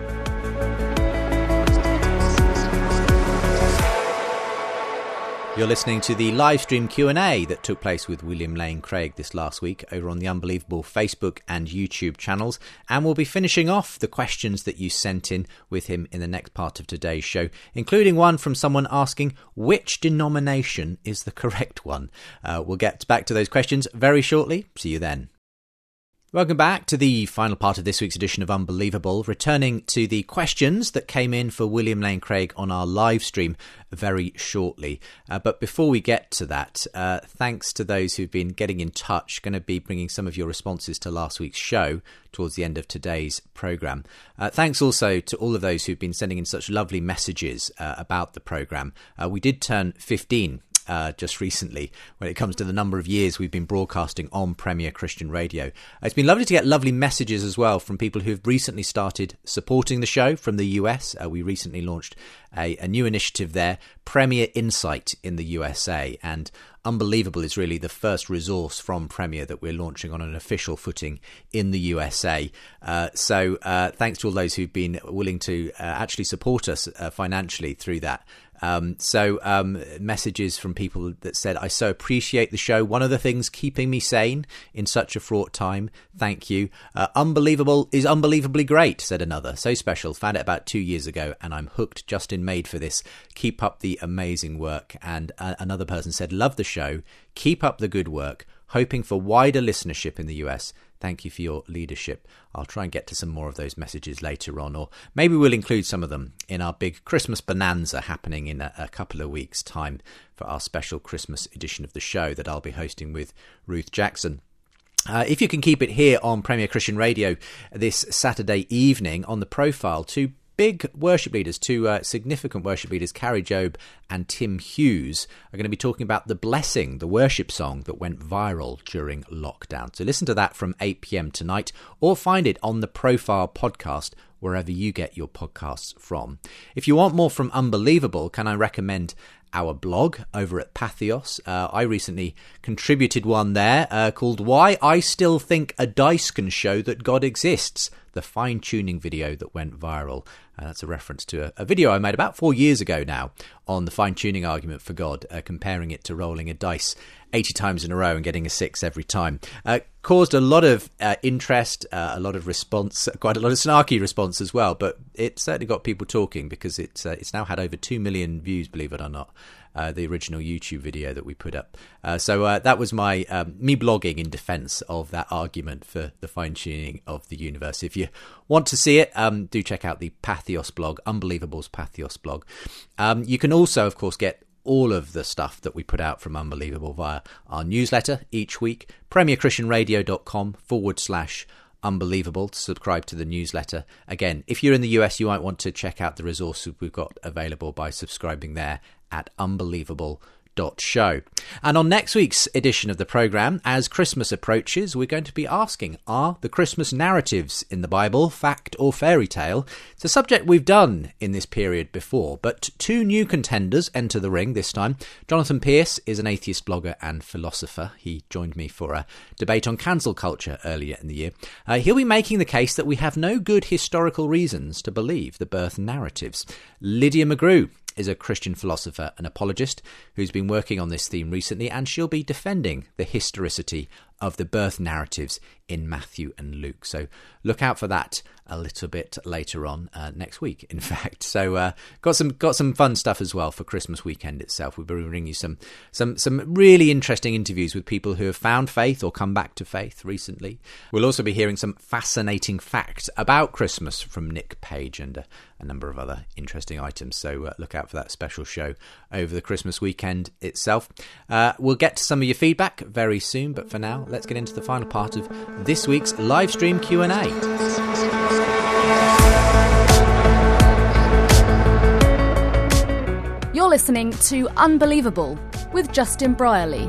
You're listening to the live stream Q and A that took place with William Lane Craig this last week over on the Unbelievable Facebook and YouTube channels, and we'll be finishing off the questions that you sent in with him in the next part of today's show, including one from someone asking which denomination is the correct one. Uh, we'll get back to those questions very shortly. See you then. Welcome back to the final part of this week's edition of Unbelievable, returning to the questions that came in for William Lane Craig on our live stream very shortly. Uh, but before we get to that, uh, thanks to those who've been getting in touch, going to be bringing some of your responses to last week's show towards the end of today's programme. Uh, thanks also to all of those who've been sending in such lovely messages uh, about the programme. Uh, we did turn fifteen Uh, just recently when it comes to the number of years we've been broadcasting on Premier Christian Radio. Uh, it's been lovely to get lovely messages as well from people who've recently started supporting the show from the U S. Uh, we recently launched a, a new initiative there, Premier Insight in the U S A, and Unbelievable is really the first resource from Premier that we're launching on an official footing in the U S A. Uh, so uh, thanks to all those who've been willing to uh, actually support us uh, financially through that. Um, so um, messages from people that said, I so appreciate the show. One of the things keeping me sane in such a fraught time. Thank you. Uh, Unbelievable is unbelievably great, said another. So special. Found it about two years ago and I'm hooked. Justin made for this. Keep up the amazing work. And uh, another person said, love the show. Keep up the good work. Hoping for wider listenership in the U S. Thank you for your leadership. I'll try and get to some more of those messages later on, or maybe we'll include some of them in our big Christmas bonanza happening in a, a couple of weeks' time for our special Christmas edition of the show that I'll be hosting with Ruth Jackson. Uh, if you can keep it here on Premier Christian Radio this Saturday evening on the profile, two big worship leaders, two uh, significant worship leaders, Carrie Job and Tim Hughes, are going to be talking about The Blessing, the worship song that went viral during lockdown. So listen to that from eight p.m. tonight, or find it on the Profile podcast wherever you get your podcasts from. If you want more from Unbelievable, can I recommend our blog over at Patheos? Uh, I recently contributed one there uh, called Why I Still Think a Dice Can Show That God Exists, the fine-tuning video that went viral. Uh, that's a reference to a, a video I made about four years ago now on the fine-tuning argument for God, uh, comparing it to rolling a dice eighty times in a row and getting a six every time. Uh, caused a lot of uh, interest, uh, a lot of response, quite a lot of snarky response as well, but it certainly got people talking because it's, uh, it's now had over two million views, believe it or not. Uh, the original YouTube video that we put up. Uh, so uh, that was my um, me blogging in defence of that argument for the fine-tuning of the universe. If you want to see it, um, do check out the Patheos blog, Unbelievable's Patheos blog. Um, you can also, of course, get all of the stuff that we put out from Unbelievable via our newsletter each week, premierchristianradio.com forward slash Unbelievable to subscribe to the newsletter. Again, if you're in the U S, you might want to check out the resources we've got available by subscribing there at unbelievable dot show. And on next week's edition of the programme, as Christmas approaches, we're going to be asking, are the Christmas narratives in the Bible fact or fairy tale? It's a subject we've done in this period before, but two new contenders enter the ring this time. Jonathan Pearce is an atheist blogger and philosopher. He joined me for a debate on cancel culture earlier in the year. Uh, he'll be making the case that we have no good historical reasons to believe the birth narratives. Lydia McGrew is a Christian philosopher and apologist who's been working on this theme recently, and she'll be defending the historicity of the birth narratives in Matthew and Luke. So look out for that a little bit later on uh, next week, in fact. So uh, got some got some fun stuff as well for Christmas weekend itself. We'll be bringing you some some some really interesting interviews with people who have found faith or come back to faith recently. We'll also be hearing some fascinating facts about Christmas from Nick Page and a, a number of other interesting items. So uh, look out for that special show over the Christmas weekend itself. Uh, we'll get to some of your feedback very soon, but for now, let's get into the final part of this week's live stream Q and A. You're listening to Unbelievable with Justin Brierley.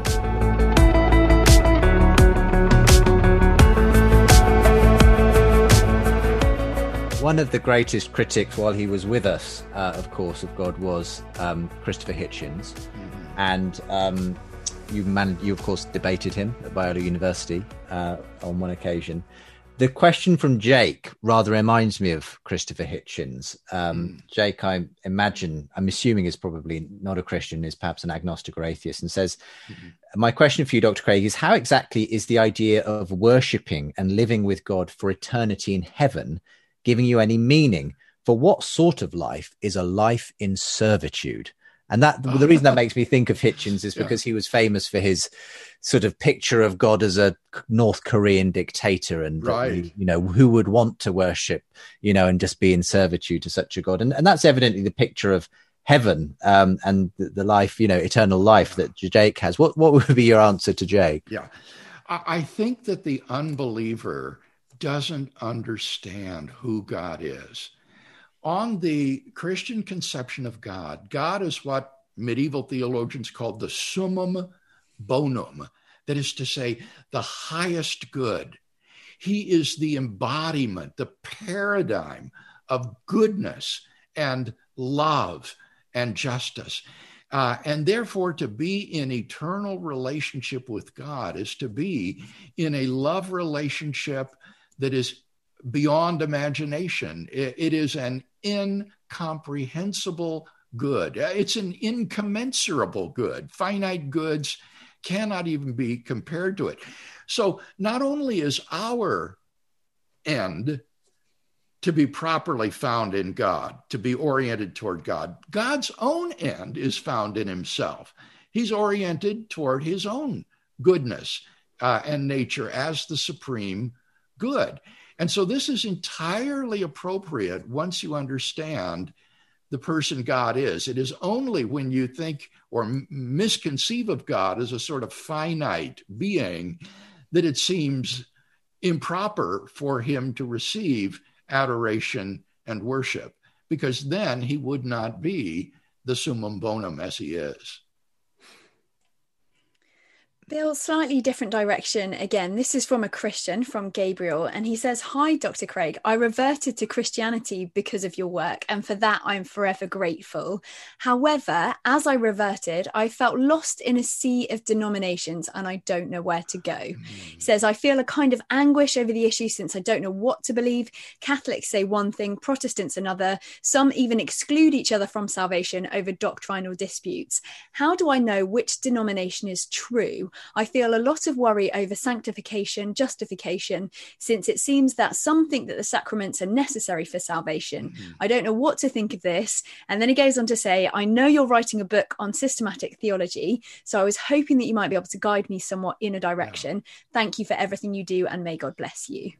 One of the greatest critics while he was with us, uh, of course, of God was um, Christopher Hitchens. Mm-hmm. And um, you, man- you, of course, debated him at Biola University uh, on one occasion. The question from Jake rather reminds me of Christopher Hitchens. Um, mm. Jake, I imagine, I'm assuming is probably not a Christian, is perhaps an agnostic or atheist, and says, mm-hmm. my question for you, Doctor Craig, is how exactly is the idea of worshipping and living with God for eternity in heaven giving you any meaning? For what sort of life is a life in servitude? And that the reason that makes me think of Hitchens is because yeah. he was famous for his sort of picture of God as a North Korean dictator, and right. you, you know, who would want to worship, you know, and just be in servitude to such a God. And, and that's evidently the picture of heaven um, and the, the life, you know, eternal life that Jake has. What what would be your answer to Jake? Yeah, I think that the unbeliever doesn't understand who God is. On the Christian conception of God, God is what medieval theologians called the summum bonum, that is to say, the highest good. He is the embodiment, the paradigm of goodness and love and justice. Uh, and therefore, to be in eternal relationship with God is to be in a love relationship that is beyond imagination. It, it is an incomprehensible good. It's an incommensurable good. Finite goods cannot even be compared to it. So not only is our end to be properly found in God, to be oriented toward God, God's own end is found in himself. He's oriented toward his own goodness uh, and nature as the supreme good. And so this is entirely appropriate once you understand the person God is. It is only when you think or m- misconceive of God as a sort of finite being that it seems improper for him to receive adoration and worship, because then he would not be the summum bonum as he is. Bill, slightly different direction again. This is from a Christian, from Gabriel, and he says, "Hi, Doctor Craig. I reverted to Christianity because of your work, and for that I'm forever grateful. However, as I reverted, I felt lost in a sea of denominations and I don't know where to go." Mm. He says, "I feel a kind of anguish over the issue since I don't know what to believe. Catholics say one thing, Protestants another. Some even exclude each other from salvation over doctrinal disputes. How do I know which denomination is true? I feel a lot of worry over sanctification, justification, since it seems that some think that the sacraments are necessary for salvation. Mm-hmm. I don't know what to think of this." And then he goes on to say, "I know you're writing a book on systematic theology, so I was hoping that you might be able to guide me somewhat in a direction. Yeah. Thank you for everything you do, and may God bless you."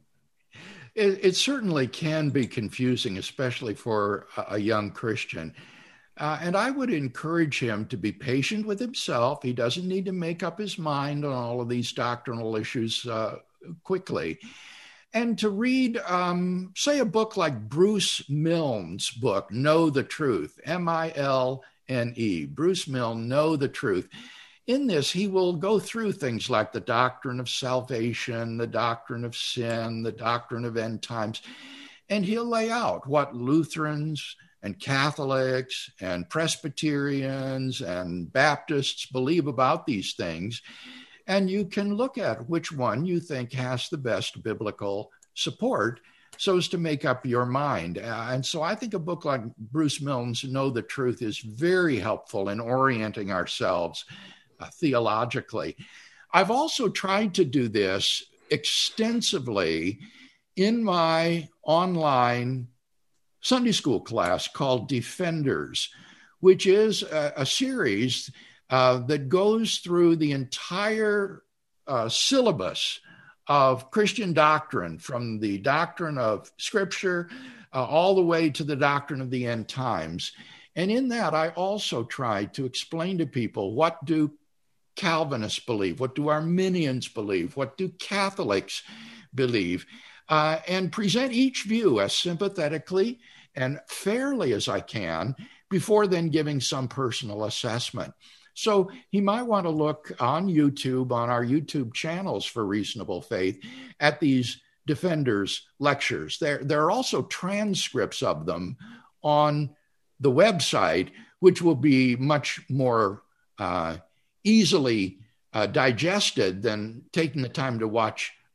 It, it certainly can be confusing, especially for a, a young Christian. Uh, and I would encourage him to be patient with himself. He doesn't need to make up his mind on all of these doctrinal issues uh, quickly. And to read, um, say, a book like Bruce Milne's book, Know the Truth, M I L N E, Bruce Milne, Know the Truth. In this, he will go through things like the doctrine of salvation, the doctrine of sin, the doctrine of end times, and he'll lay out what Lutherans and Catholics and Presbyterians and Baptists believe about these things. And you can look at which one you think has the best biblical support so as to make up your mind. Uh, and so I think a book like Bruce Milne's Know the Truth is very helpful in orienting ourselves uh, theologically. I've also tried to do this extensively in my online Sunday school class called Defenders, which is a, a series uh, that goes through the entire uh, syllabus of Christian doctrine, from the doctrine of Scripture uh, all the way to the doctrine of the end times. And in that, I also try to explain to people, what do Calvinists believe? What do Arminians believe? What do Catholics believe? Uh, and present each view as sympathetically and fairly as I can, before then giving some personal assessment. So he might want to look on YouTube, on our YouTube channels for Reasonable Faith, at these Defenders lectures. There, there are also transcripts of them on the website, which will be much more uh, easily uh, digested than taking the time to watch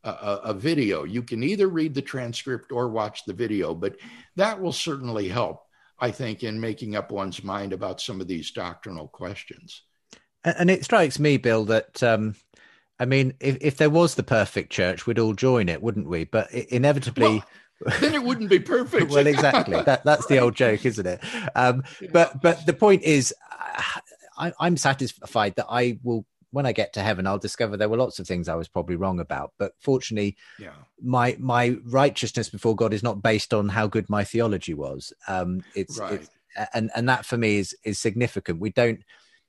a, a video. You can either read the transcript or watch the video, but that will certainly help, I think, in making up one's mind about some of these doctrinal questions. And it strikes me, Bill, that, um, I mean, if, if there was the perfect church, we'd all join it, wouldn't we? But inevitably... Well, then it wouldn't be perfect. Well, exactly. That, that's the old joke, isn't it? Um, but but the point is, I, I'm satisfied that I will, when I get to heaven, I'll discover there were lots of things I was probably wrong about. But fortunately, yeah. my my righteousness before God is not based on how good my theology was. Um, it's, right. it's and and that for me is is significant. We don't.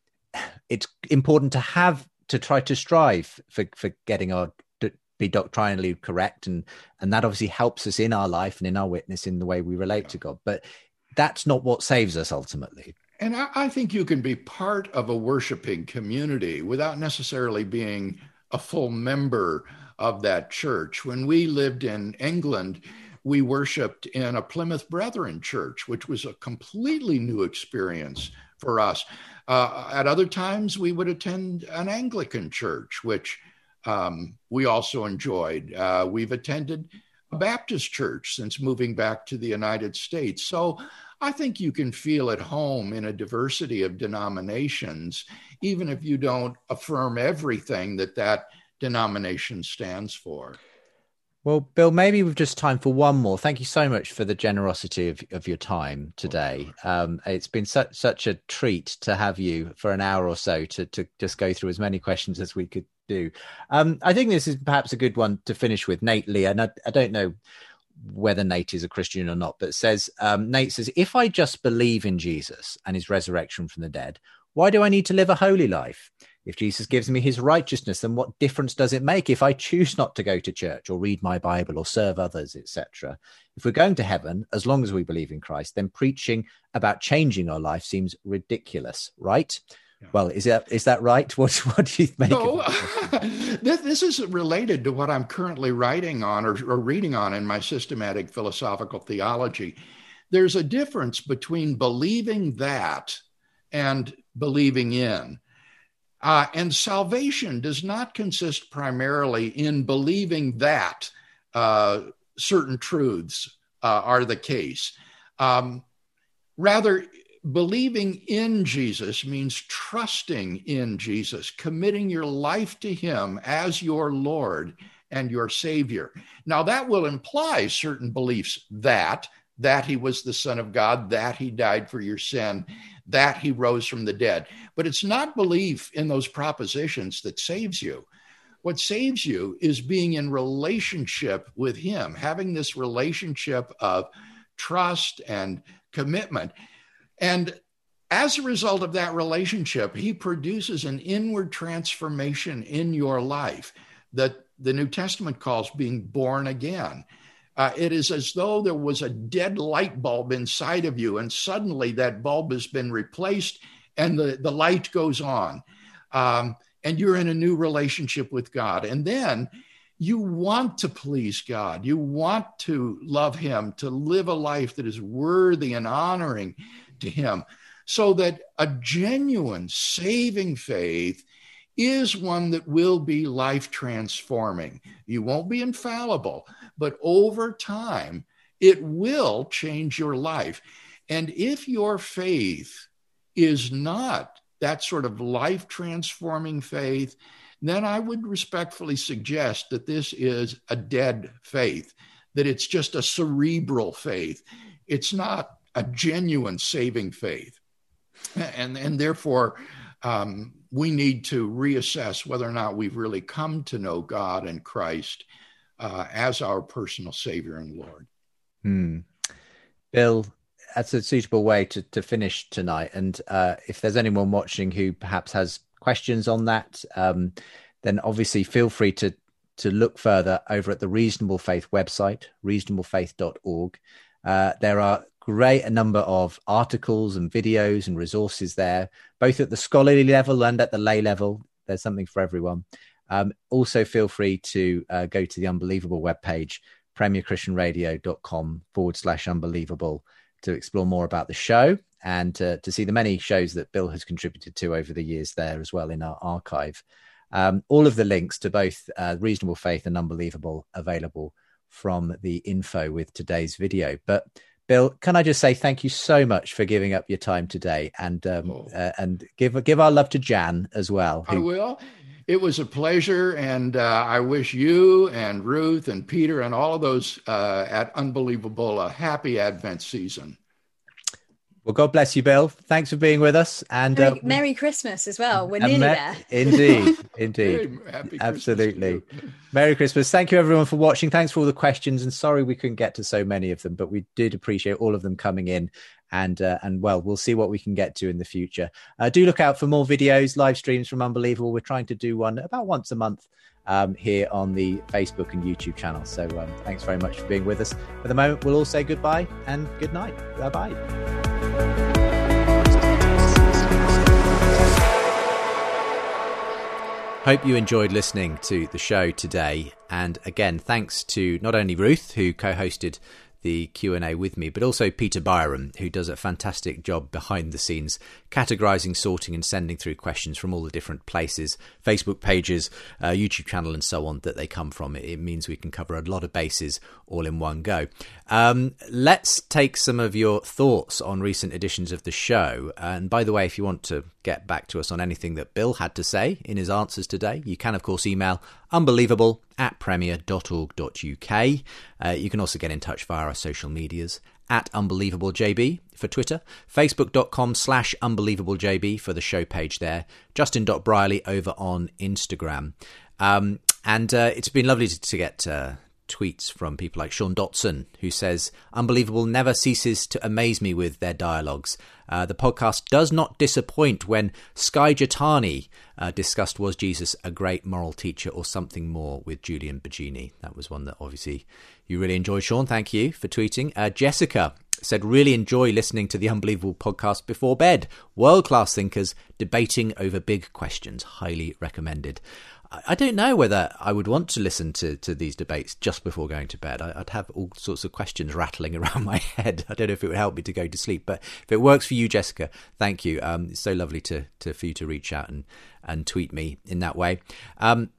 It's important to have to try to strive for for getting our to be doctrinally correct, and and that obviously helps us in our life and in our witness in the way we relate yeah. to God. But that's not what saves us ultimately. And I, I think you can be part of a worshiping community without necessarily being a full member of that church. When we lived in England, we worshiped in a Plymouth Brethren church, which was a completely new experience for us. Uh, at other times, we would attend an Anglican church, which um, we also enjoyed. Uh, we've attended a Baptist church since moving back to the United States. So I think you can feel at home in a diversity of denominations, even if you don't affirm everything that that denomination stands for. Well, Bill, maybe we've just time for one more. Thank you so much for the generosity of, of your time today. Um, it's been such such a treat to have you for an hour or so to, to just go through as many questions as we could do. Um, I think this is perhaps a good one to finish with. Nate Lee, and I, I don't know whether Nate is a Christian or not, but says, um, Nate says, if I just believe in Jesus and his resurrection from the dead, why do I need to live a holy life? If Jesus gives me his righteousness, then what difference does it make if I choose not to go to church or read my Bible or serve others, et cetera? If we're going to heaven, as long as we believe in Christ, then preaching about changing our life seems ridiculous, right? Yeah. Well, is that is that right? What what do you make no, of it? this, this is related to what I'm currently writing on or, or reading on in my systematic philosophical theology. There's a difference between believing that and believing in. Uh, and salvation does not consist primarily in believing that uh, certain truths uh, are the case. Um, rather, believing in Jesus means trusting in Jesus, committing your life to him as your Lord and your Savior. Now, that will imply certain beliefs that, that he was the Son of God, that he died for your sin, that he rose from the dead. But it's not belief in those propositions that saves you. What saves you is being in relationship with him, having this relationship of trust and commitment. And as a result of that relationship, he produces an inward transformation in your life that the New Testament calls being born again. Uh, it is as though there was a dead light bulb inside of you, and suddenly that bulb has been replaced and the, the light goes on. Um, and you're in a new relationship with God. And then you want to please God. You want to love him, to live a life that is worthy and honoring to him, so that a genuine saving faith is one that will be life transforming. You won't be infallible, but over time, it will change your life. And if your faith is not that sort of life transforming faith, then I would respectfully suggest that this is a dead faith, that it's just a cerebral faith. It's not a genuine saving faith. And, and therefore, um, we need to reassess whether or not we've really come to know God and Christ uh, as our personal Savior and Lord. Hmm. Bill, that's a suitable way to, to finish tonight. And uh, if there's anyone watching who perhaps has questions on that, um, then obviously feel free to to look further over at the Reasonable Faith website, reasonable faith dot org. Uh, there are great a number of articles and videos and resources there, both at the scholarly level and at the lay level. There's something for everyone. Um, also, feel free to uh, go to the Unbelievable webpage, premier christian radio dot com forward slash unbelievable, to explore more about the show and uh, to see the many shows that Bill has contributed to over the years there as well in our archive. Um, all of the links to both uh, Reasonable Faith and Unbelievable available from the info with today's video. But Bill, can I just say thank you so much for giving up your time today, and um, oh. uh, and give give our love to Jan as well. Who... I will. It was a pleasure, and uh, I wish you and Ruth and Peter and all of those uh, at Unbelievable a happy Advent season. Well, God bless you, Bill. Thanks for being with us. And Merry, uh, Merry Christmas as well. We're nearly me- there. Indeed, indeed. Happy Absolutely. Merry Christmas. Thank you, everyone, for watching. Thanks for all the questions. And sorry we couldn't get to so many of them, but we did appreciate all of them coming in. And, uh, and well, we'll see what we can get to in the future. Uh, do look out for more videos, live streams from Unbelievable. We're trying to do one about once a month um, here on the Facebook and YouTube channel. So um, thanks very much for being with us. For the moment, we'll all say goodbye and good night. Bye-bye. Hope you enjoyed listening to the show today. And again, thanks to not only Ruth, who co-hosted the Q and A with me, but also Peter Byram, who does a fantastic job behind the scenes, categorizing, sorting and sending through questions from all the different places, Facebook pages, uh, YouTube channel and so on that they come from. It, it means we can cover a lot of bases all in one go. Um, let's take some of your thoughts on recent editions of the show. And by the way, if you want to get back to us on anything that Bill had to say in his answers today, you can, of course, email unbelievable at premier dot org dot uk. Uh, you can also get in touch via our social medias at unbelievablejb for Twitter, facebook.com slash unbelievablejb for the show page there, justin.briley over on Instagram. Um, and uh, it's been lovely to, to get uh, tweets from people like Sean Dotson, who says, Unbelievable never ceases to amaze me with their dialogues. Uh, the podcast does not disappoint when Sky Jatani uh, discussed was Jesus a great moral teacher or something more with Julian Bagini. That was one that obviously you really enjoyed, Sean. Thank you for tweeting. Uh, Jessica said, really enjoy listening to the Unbelievable podcast before bed. World-class thinkers debating over big questions. Highly recommended. I don't know whether I would want to listen to, to these debates just before going to bed. I, I'd have all sorts of questions rattling around my head. I don't know if it would help me to go to sleep, but if it works for you, Jessica, thank you. Um, it's so lovely to, to for you to reach out and, and tweet me in that way. Um,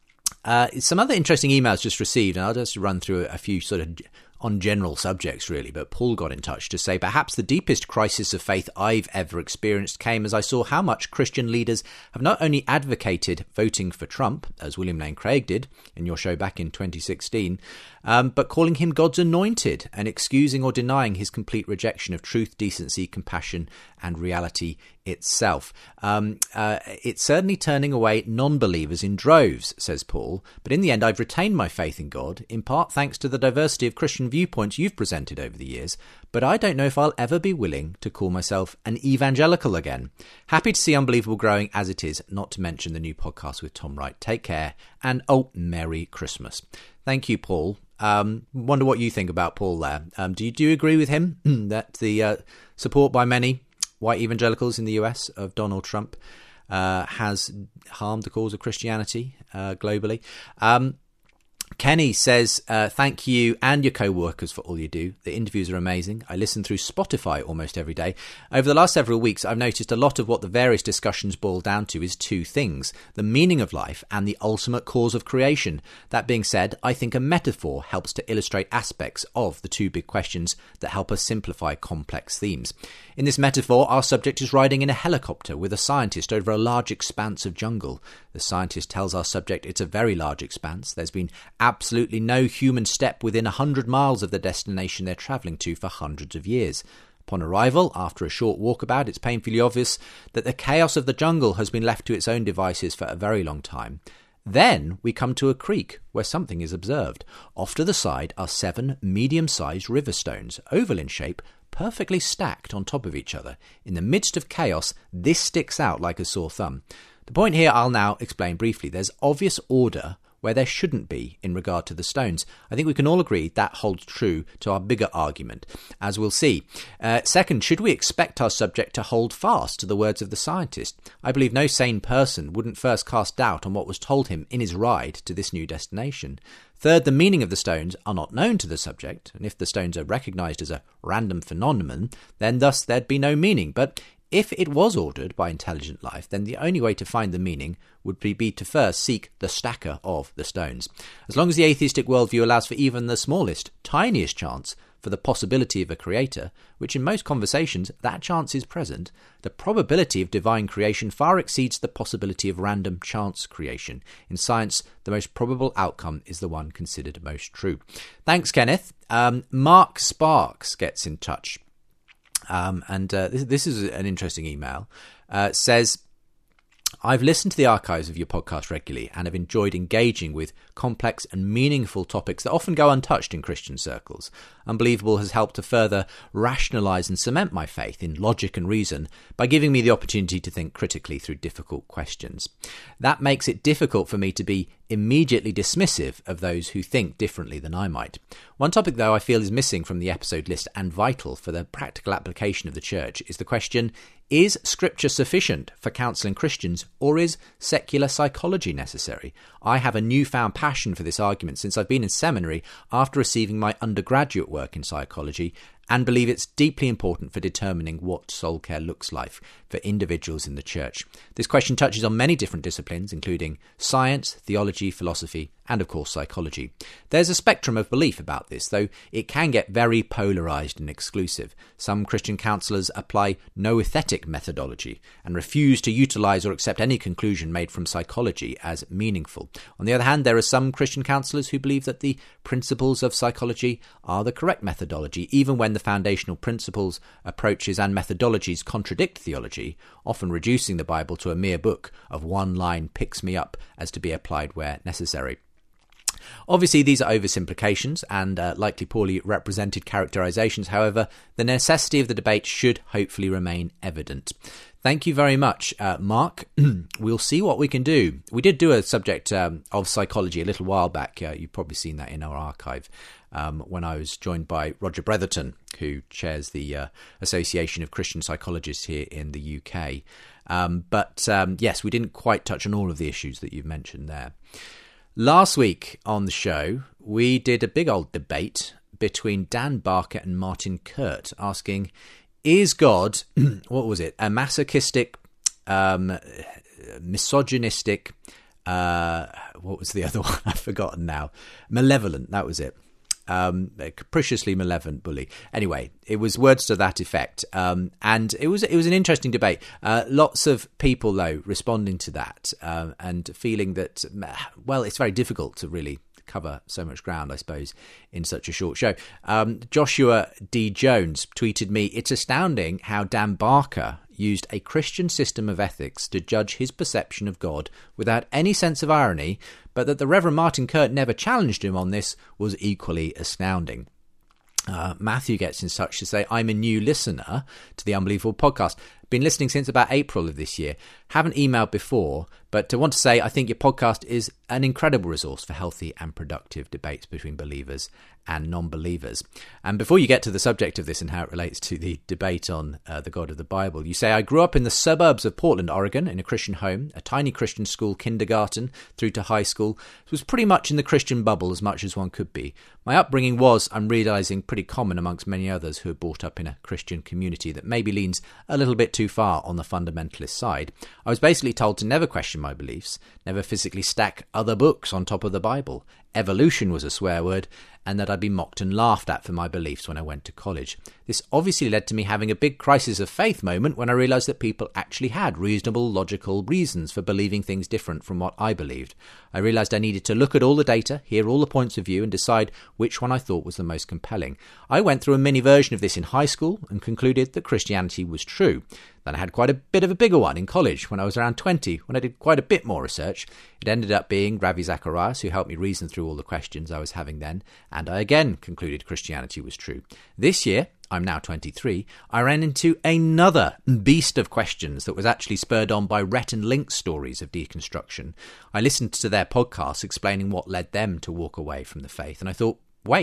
uh, some other interesting emails just received, and I'll just run through a few sort of on general subjects, really, but Paul got in touch to say, perhaps the deepest crisis of faith I've ever experienced came as I saw how much Christian leaders have not only advocated voting for Trump, as William Lane Craig did in your show back in twenty sixteen, um, but calling him God's anointed and excusing or denying his complete rejection of truth, decency, compassion, and reality itself. Um, uh, it's certainly turning away non-believers in droves, says Paul, but in the end I've retained my faith in God, in part thanks to the diversity of Christian viewpoints you've presented over the years, but I don't know if I'll ever be willing to call myself an evangelical again. Happy to see Unbelievable growing as it is, not to mention the new podcast with Tom Wright. Take care, and oh, Merry Christmas. Thank you, Paul. Um, wonder what you think about Paul there. Um, do you, do you agree with him that the uh, support by many white evangelicals in the U S of Donald Trump uh, has harmed the cause of Christianity uh, globally? Um, Kenny says, uh, thank you and your co-workers for all you do. The interviews are amazing. I listen through Spotify almost every day. Over the last several weeks, I've noticed a lot of what the various discussions boil down to is two things: the meaning of life and the ultimate cause of creation. That being said, I think a metaphor helps to illustrate aspects of the two big questions that help us simplify complex themes. In this metaphor, our subject is riding in a helicopter with a scientist over a large expanse of jungle. The scientist tells our subject it's a very large expanse. There's been absolutely no human step within a hundred miles of the destination they're travelling to for hundreds of years. Upon arrival, after a short walkabout, it's painfully obvious that the chaos of the jungle has been left to its own devices for a very long time. Then we come to a creek where something is observed. Off to the side are seven medium-sized river stones, oval in shape, perfectly stacked on top of each other. In the midst of chaos, this sticks out like a sore thumb. The point here I'll now explain briefly. There's obvious order where there shouldn't be in regard to the stones. I think we can all agree that holds true to our bigger argument, as we'll see. Uh, second, should we expect our subject to hold fast to the words of the scientist? I believe no sane person wouldn't first cast doubt on what was told him in his ride to this new destination. Third, the meaning of the stones are not known to the subject, and if the stones are recognised as a random phenomenon, then thus there'd be no meaning. But If it was ordered by intelligent life, then the only way to find the meaning would be, be to first seek the stacker of the stones. As long as the atheistic worldview allows for even the smallest, tiniest chance for the possibility of a creator, which in most conversations that chance is present, the probability of divine creation far exceeds the possibility of random chance creation. In science, the most probable outcome is the one considered most true. Thanks, Kenneth. Um, Mark Sparks gets in touch. Um, and uh, this, this is an interesting email. Uh, says, I've listened to the archives of your podcast regularly and have enjoyed engaging with complex and meaningful topics that often go untouched in Christian circles. Unbelievable has helped to further rationalise and cement my faith in logic and reason by giving me the opportunity to think critically through difficult questions. That makes it difficult for me to be immediately dismissive of those who think differently than I might. One topic, though, I feel is missing from the episode list and vital for the practical application of the church is the question, is Scripture sufficient for counselling Christians, or is secular psychology necessary? I have a newfound passion for this argument since I've been in seminary after receiving my undergraduate work in psychology, and believe it's deeply important for determining what soul care looks like for individuals in the church. This question touches on many different disciplines, including science, theology, philosophy, and of course psychology. There's a spectrum of belief about this, though it can get very polarised and exclusive. Some Christian counsellors apply noethetic methodology and refuse to utilise or accept any conclusion made from psychology as meaningful. On the other hand, there are some Christian counsellors who believe that the principles of psychology are the correct methodology, even when the foundational principles, approaches and methodologies contradict theology, often reducing the Bible to a mere book of one line picks me up as to be applied where necessary. Obviously, these are oversimplifications and uh, likely poorly represented characterizations. However, the necessity of the debate should hopefully remain evident. Thank you very much, uh, Mark. We'll see what we can do. We did do a subject um, of psychology a little while back. Uh, you've probably seen that in our archive um, when I was joined by Roger Bretherton, who chairs the uh, Association of Christian Psychologists here in the U K. Um, but um, yes, we didn't quite touch on all of the issues that you've mentioned there. Last week on the show, we did a big old debate between Dan Barker and Martin Kurt, asking, is God, what was it, a masochistic, um, misogynistic, uh, what was the other one? I've forgotten now. Malevolent, that was it. Um, a capriciously malevolent bully. Anyway, it was words to that effect, um, and it was it was an interesting debate. Uh, lots of people, though, responding to that uh, and feeling that, well, it's very difficult to really cover so much ground, I suppose, in such a short show. Um, Joshua D. Jones tweeted me, it's astounding how Dan Barker used a Christian system of ethics to judge his perception of God without any sense of irony, but that the Reverend Martin Kurt never challenged him on this was equally astounding. Uh, Matthew gets in touch to say, I'm a new listener to the Unbelievable podcast. Been listening since about April of this year. Haven't emailed before, but to want to say I think your podcast is an incredible resource for healthy and productive debates between believers and non-believers. And before you get to the subject of this and how it relates to the debate on uh, the God of the Bible, you say, I grew up in the suburbs of Portland, Oregon, in a Christian home, a tiny Christian school, kindergarten through to high school. It was pretty much in the Christian bubble as much as one could be. My upbringing was, I'm realising, pretty common amongst many others who are brought up in a Christian community that maybe leans a little bit too far on the fundamentalist side. I was basically told to never question my beliefs, never physically stack other books on top of the Bible. Evolution was a swear word, and that I'd be mocked and laughed at for my beliefs when I went to college. This obviously led to me having a big crisis of faith moment when I realised that people actually had reasonable, logical reasons for believing things different from what I believed. I realised I needed to look at all the data, hear all the points of view, and decide which one I thought was the most compelling. I went through a mini version of this in high school and concluded that Christianity was true. Then I had quite a bit of a bigger one in college when I was around twenty, when I did quite a bit more research. It ended up being Ravi Zacharias, who helped me reason through all the questions I was having then, and I again concluded Christianity was true. This year, I'm now twenty-three, I ran into another beast of questions that was actually spurred on by Rhett and Link's stories of deconstruction. I listened to their podcasts explaining what led them to walk away from the faith, and I thought, wait,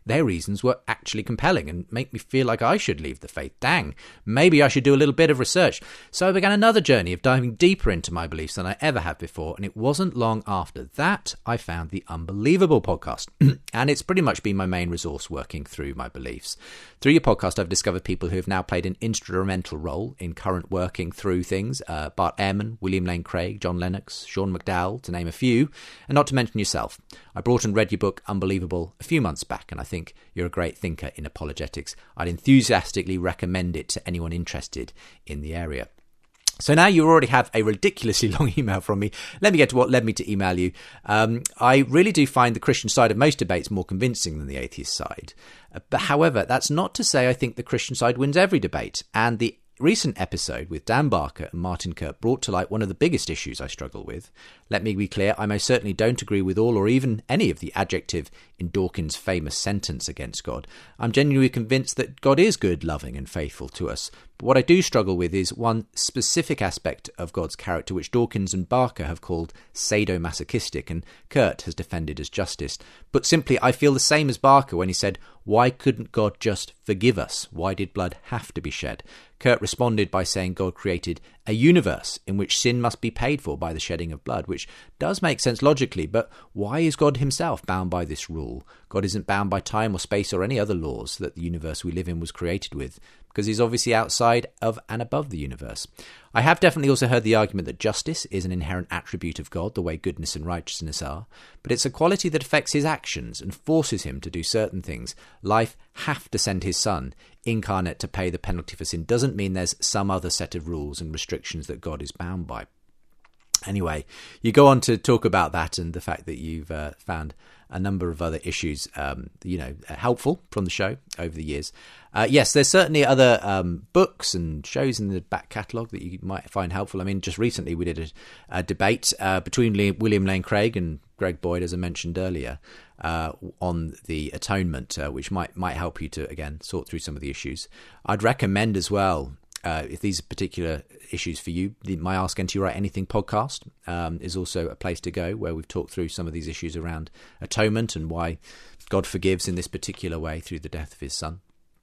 their reasons were actually compelling and make me feel like I should leave the faith. Dang, maybe I should do a little bit of research. So I began another journey of diving deeper into my beliefs than I ever had before, and it wasn't long after that I found the Unbelievable podcast. And it's pretty much been my main resource working through my beliefs. Through your podcast, I've discovered people who have now played an instrumental role in current working through things. Uh, Bart Ehrman, William Lane Craig, John Lennox, Sean McDowell, to name a few, and not to mention yourself. I brought and read your book, Unbelievable, a few months back, and I think you're a great thinker in apologetics. I'd enthusiastically recommend it to anyone interested in the area. So now you already have a ridiculously long email from me. Let me get to what led me to email you. Um, I really do find the Christian side of most debates more convincing than the atheist side. Uh, but however, that's not to say I think the Christian side wins every debate. And the recent episode with Dan Barker and Martin Kurt brought to light one of the biggest issues I struggle with. Let me be clear, I most certainly don't agree with all or even any of the adjective in Dawkins' famous sentence against God. I'm genuinely convinced that God is good, loving and faithful to us. But what I do struggle with is one specific aspect of God's character which Dawkins and Barker have called sadomasochistic and Kurt has defended as justice. But simply, I feel the same as Barker when he said, why couldn't God just forgive us? Why did blood have to be shed? Kurt responded by saying God created a universe in which sin must be paid for by the shedding of blood, which does make sense logically, but why is God himself bound by this rule? God isn't bound by time or space or any other laws that the universe we live in was created with, because he's obviously outside of and above the universe. I have definitely also heard the argument that justice is an inherent attribute of God, the way goodness and righteousness are, but it's a quality that affects his actions and forces him to do certain things. Life have to send his son incarnate to pay the penalty for sin doesn't mean there's some other set of rules and restrictions that God is bound by. Anyway, you go on to talk about that and the fact that you've uh, found a number of other issues, um, you know, helpful from the show over the years. Uh, yes, there's certainly other um, books and shows in the back catalogue that you might find helpful. I mean, just recently we did a, a debate uh, between Lee, William Lane Craig and Greg Boyd, as I mentioned earlier, uh, on the atonement, uh, which might might help you to, again, sort through some of the issues. I'd recommend as well, Uh, if these are particular issues for you, the My Ask N T Wright Anything podcast um, is also a place to go where we've talked through some of these issues around atonement and why God forgives in this particular way through the death of his son.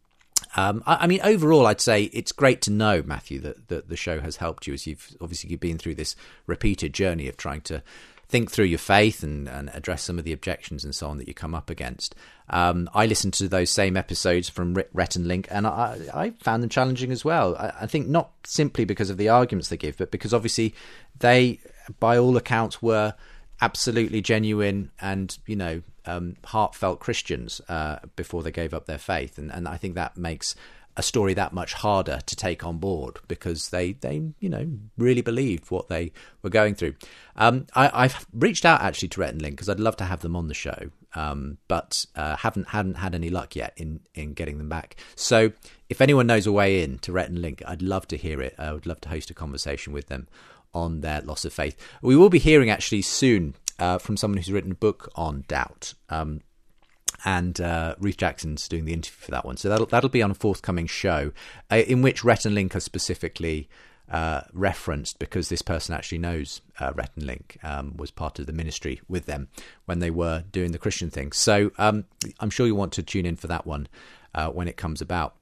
Um, I, I mean, overall, I'd say it's great to know, Matthew, that, that the show has helped you as you've obviously been through this repeated journey of trying to think through your faith and, and address some of the objections and so on that you come up against. Um, I listened to those same episodes from Rhett and Link, and I, I found them challenging as well. I, I think not simply because of the arguments they give, but because obviously they, by all accounts, were absolutely genuine and, you know, um, heartfelt Christians uh, before they gave up their faith. And, and I think that makes a story that much harder to take on board because they, they you know, really believed what they were going through. Um, I, I've reached out actually to Rhett and Link because I'd love to have them on the show, um, but uh, haven't hadn't had any luck yet in, in getting them back. So if anyone knows a way in to Rhett and Link, I'd love to hear it. I would love to host a conversation with them on their loss of faith. We will be hearing actually soon uh, from someone who's written a book on doubt. Um, And uh, Ruth Jackson's doing the interview for that one. So that'll that'll be on a forthcoming show uh, in which Rhett and Link are specifically uh, referenced because this person actually knows uh, Rhett and Link, um, was part of the ministry with them when they were doing the Christian thing. So um, I'm sure you'll want to tune in for that one uh, when it comes about,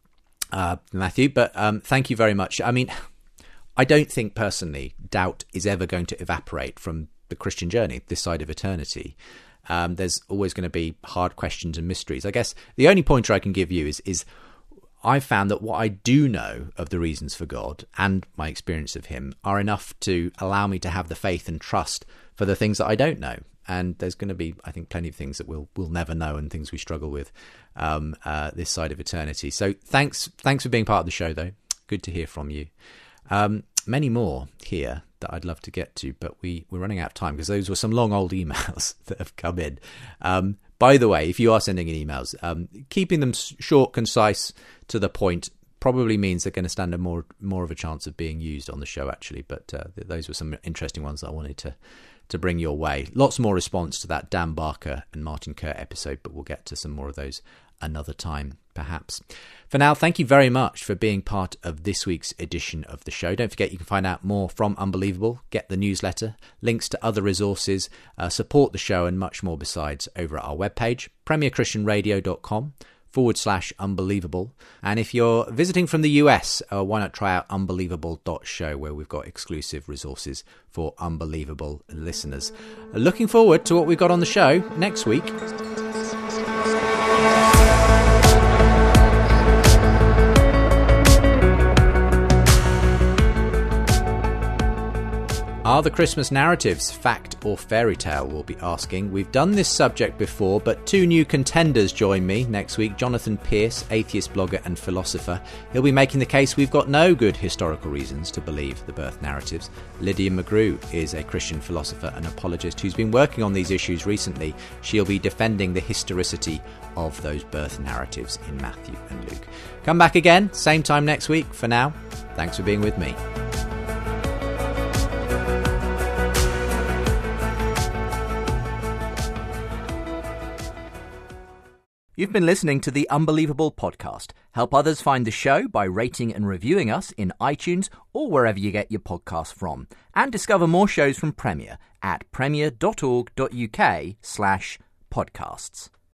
uh, Matthew. But um, thank you very much. I mean, I don't think personally doubt is ever going to evaporate from the Christian journey this side of eternity. Um, there's always going to be hard questions and mysteries. I guess the only pointer I can give you is, is I've found that what I do know of the reasons for God and my experience of him are enough to allow me to have the faith and trust for the things that I don't know. And there's going to be, I think, plenty of things that we'll we'll never know and things we struggle with um, uh, this side of eternity. So thanks, thanks for being part of the show, though. Good to hear from you. Um, many more here that I'd love to get to, but we, we're running out of time because those were some long old emails that have come in. Um, by the way, if you are sending in emails, um, keeping them short, concise, to the point probably means they're going to stand a more more of a chance of being used on the show, actually. But uh, th- those were some interesting ones that I wanted to, to bring your way. Lots more response to that Dan Barker and Martin Kurt episode, but we'll get to some more of those another time, perhaps. For now, thank you very much for being part of this week's edition of the show. Don't forget you can find out more from Unbelievable, get the newsletter, links to other resources, uh, support the show and much more besides over at our webpage, premierchristianradio.com forward slash unbelievable. And if you're visiting from the U S, uh, why not try out unbelievable dot show, where we've got exclusive resources for Unbelievable listeners. Uh, looking forward to what we've got on the show next week. Are the Christmas narratives fact or fairy tale, we'll be asking. We've done this subject before, but two new contenders join me next week. Jonathan Pierce, atheist blogger and philosopher. He'll be making the case we've got no good historical reasons to believe the birth narratives. Lydia McGrew is a Christian philosopher and apologist who's been working on these issues recently. She'll be defending the historicity of those birth narratives in Matthew and Luke. Come back again, same time next week. For now, thanks for being with me. You've been listening to the Unbelievable podcast. Help others find the show by rating and reviewing us in iTunes or wherever you get your podcasts from. And discover more shows from Premier at premier.org.uk slash podcasts.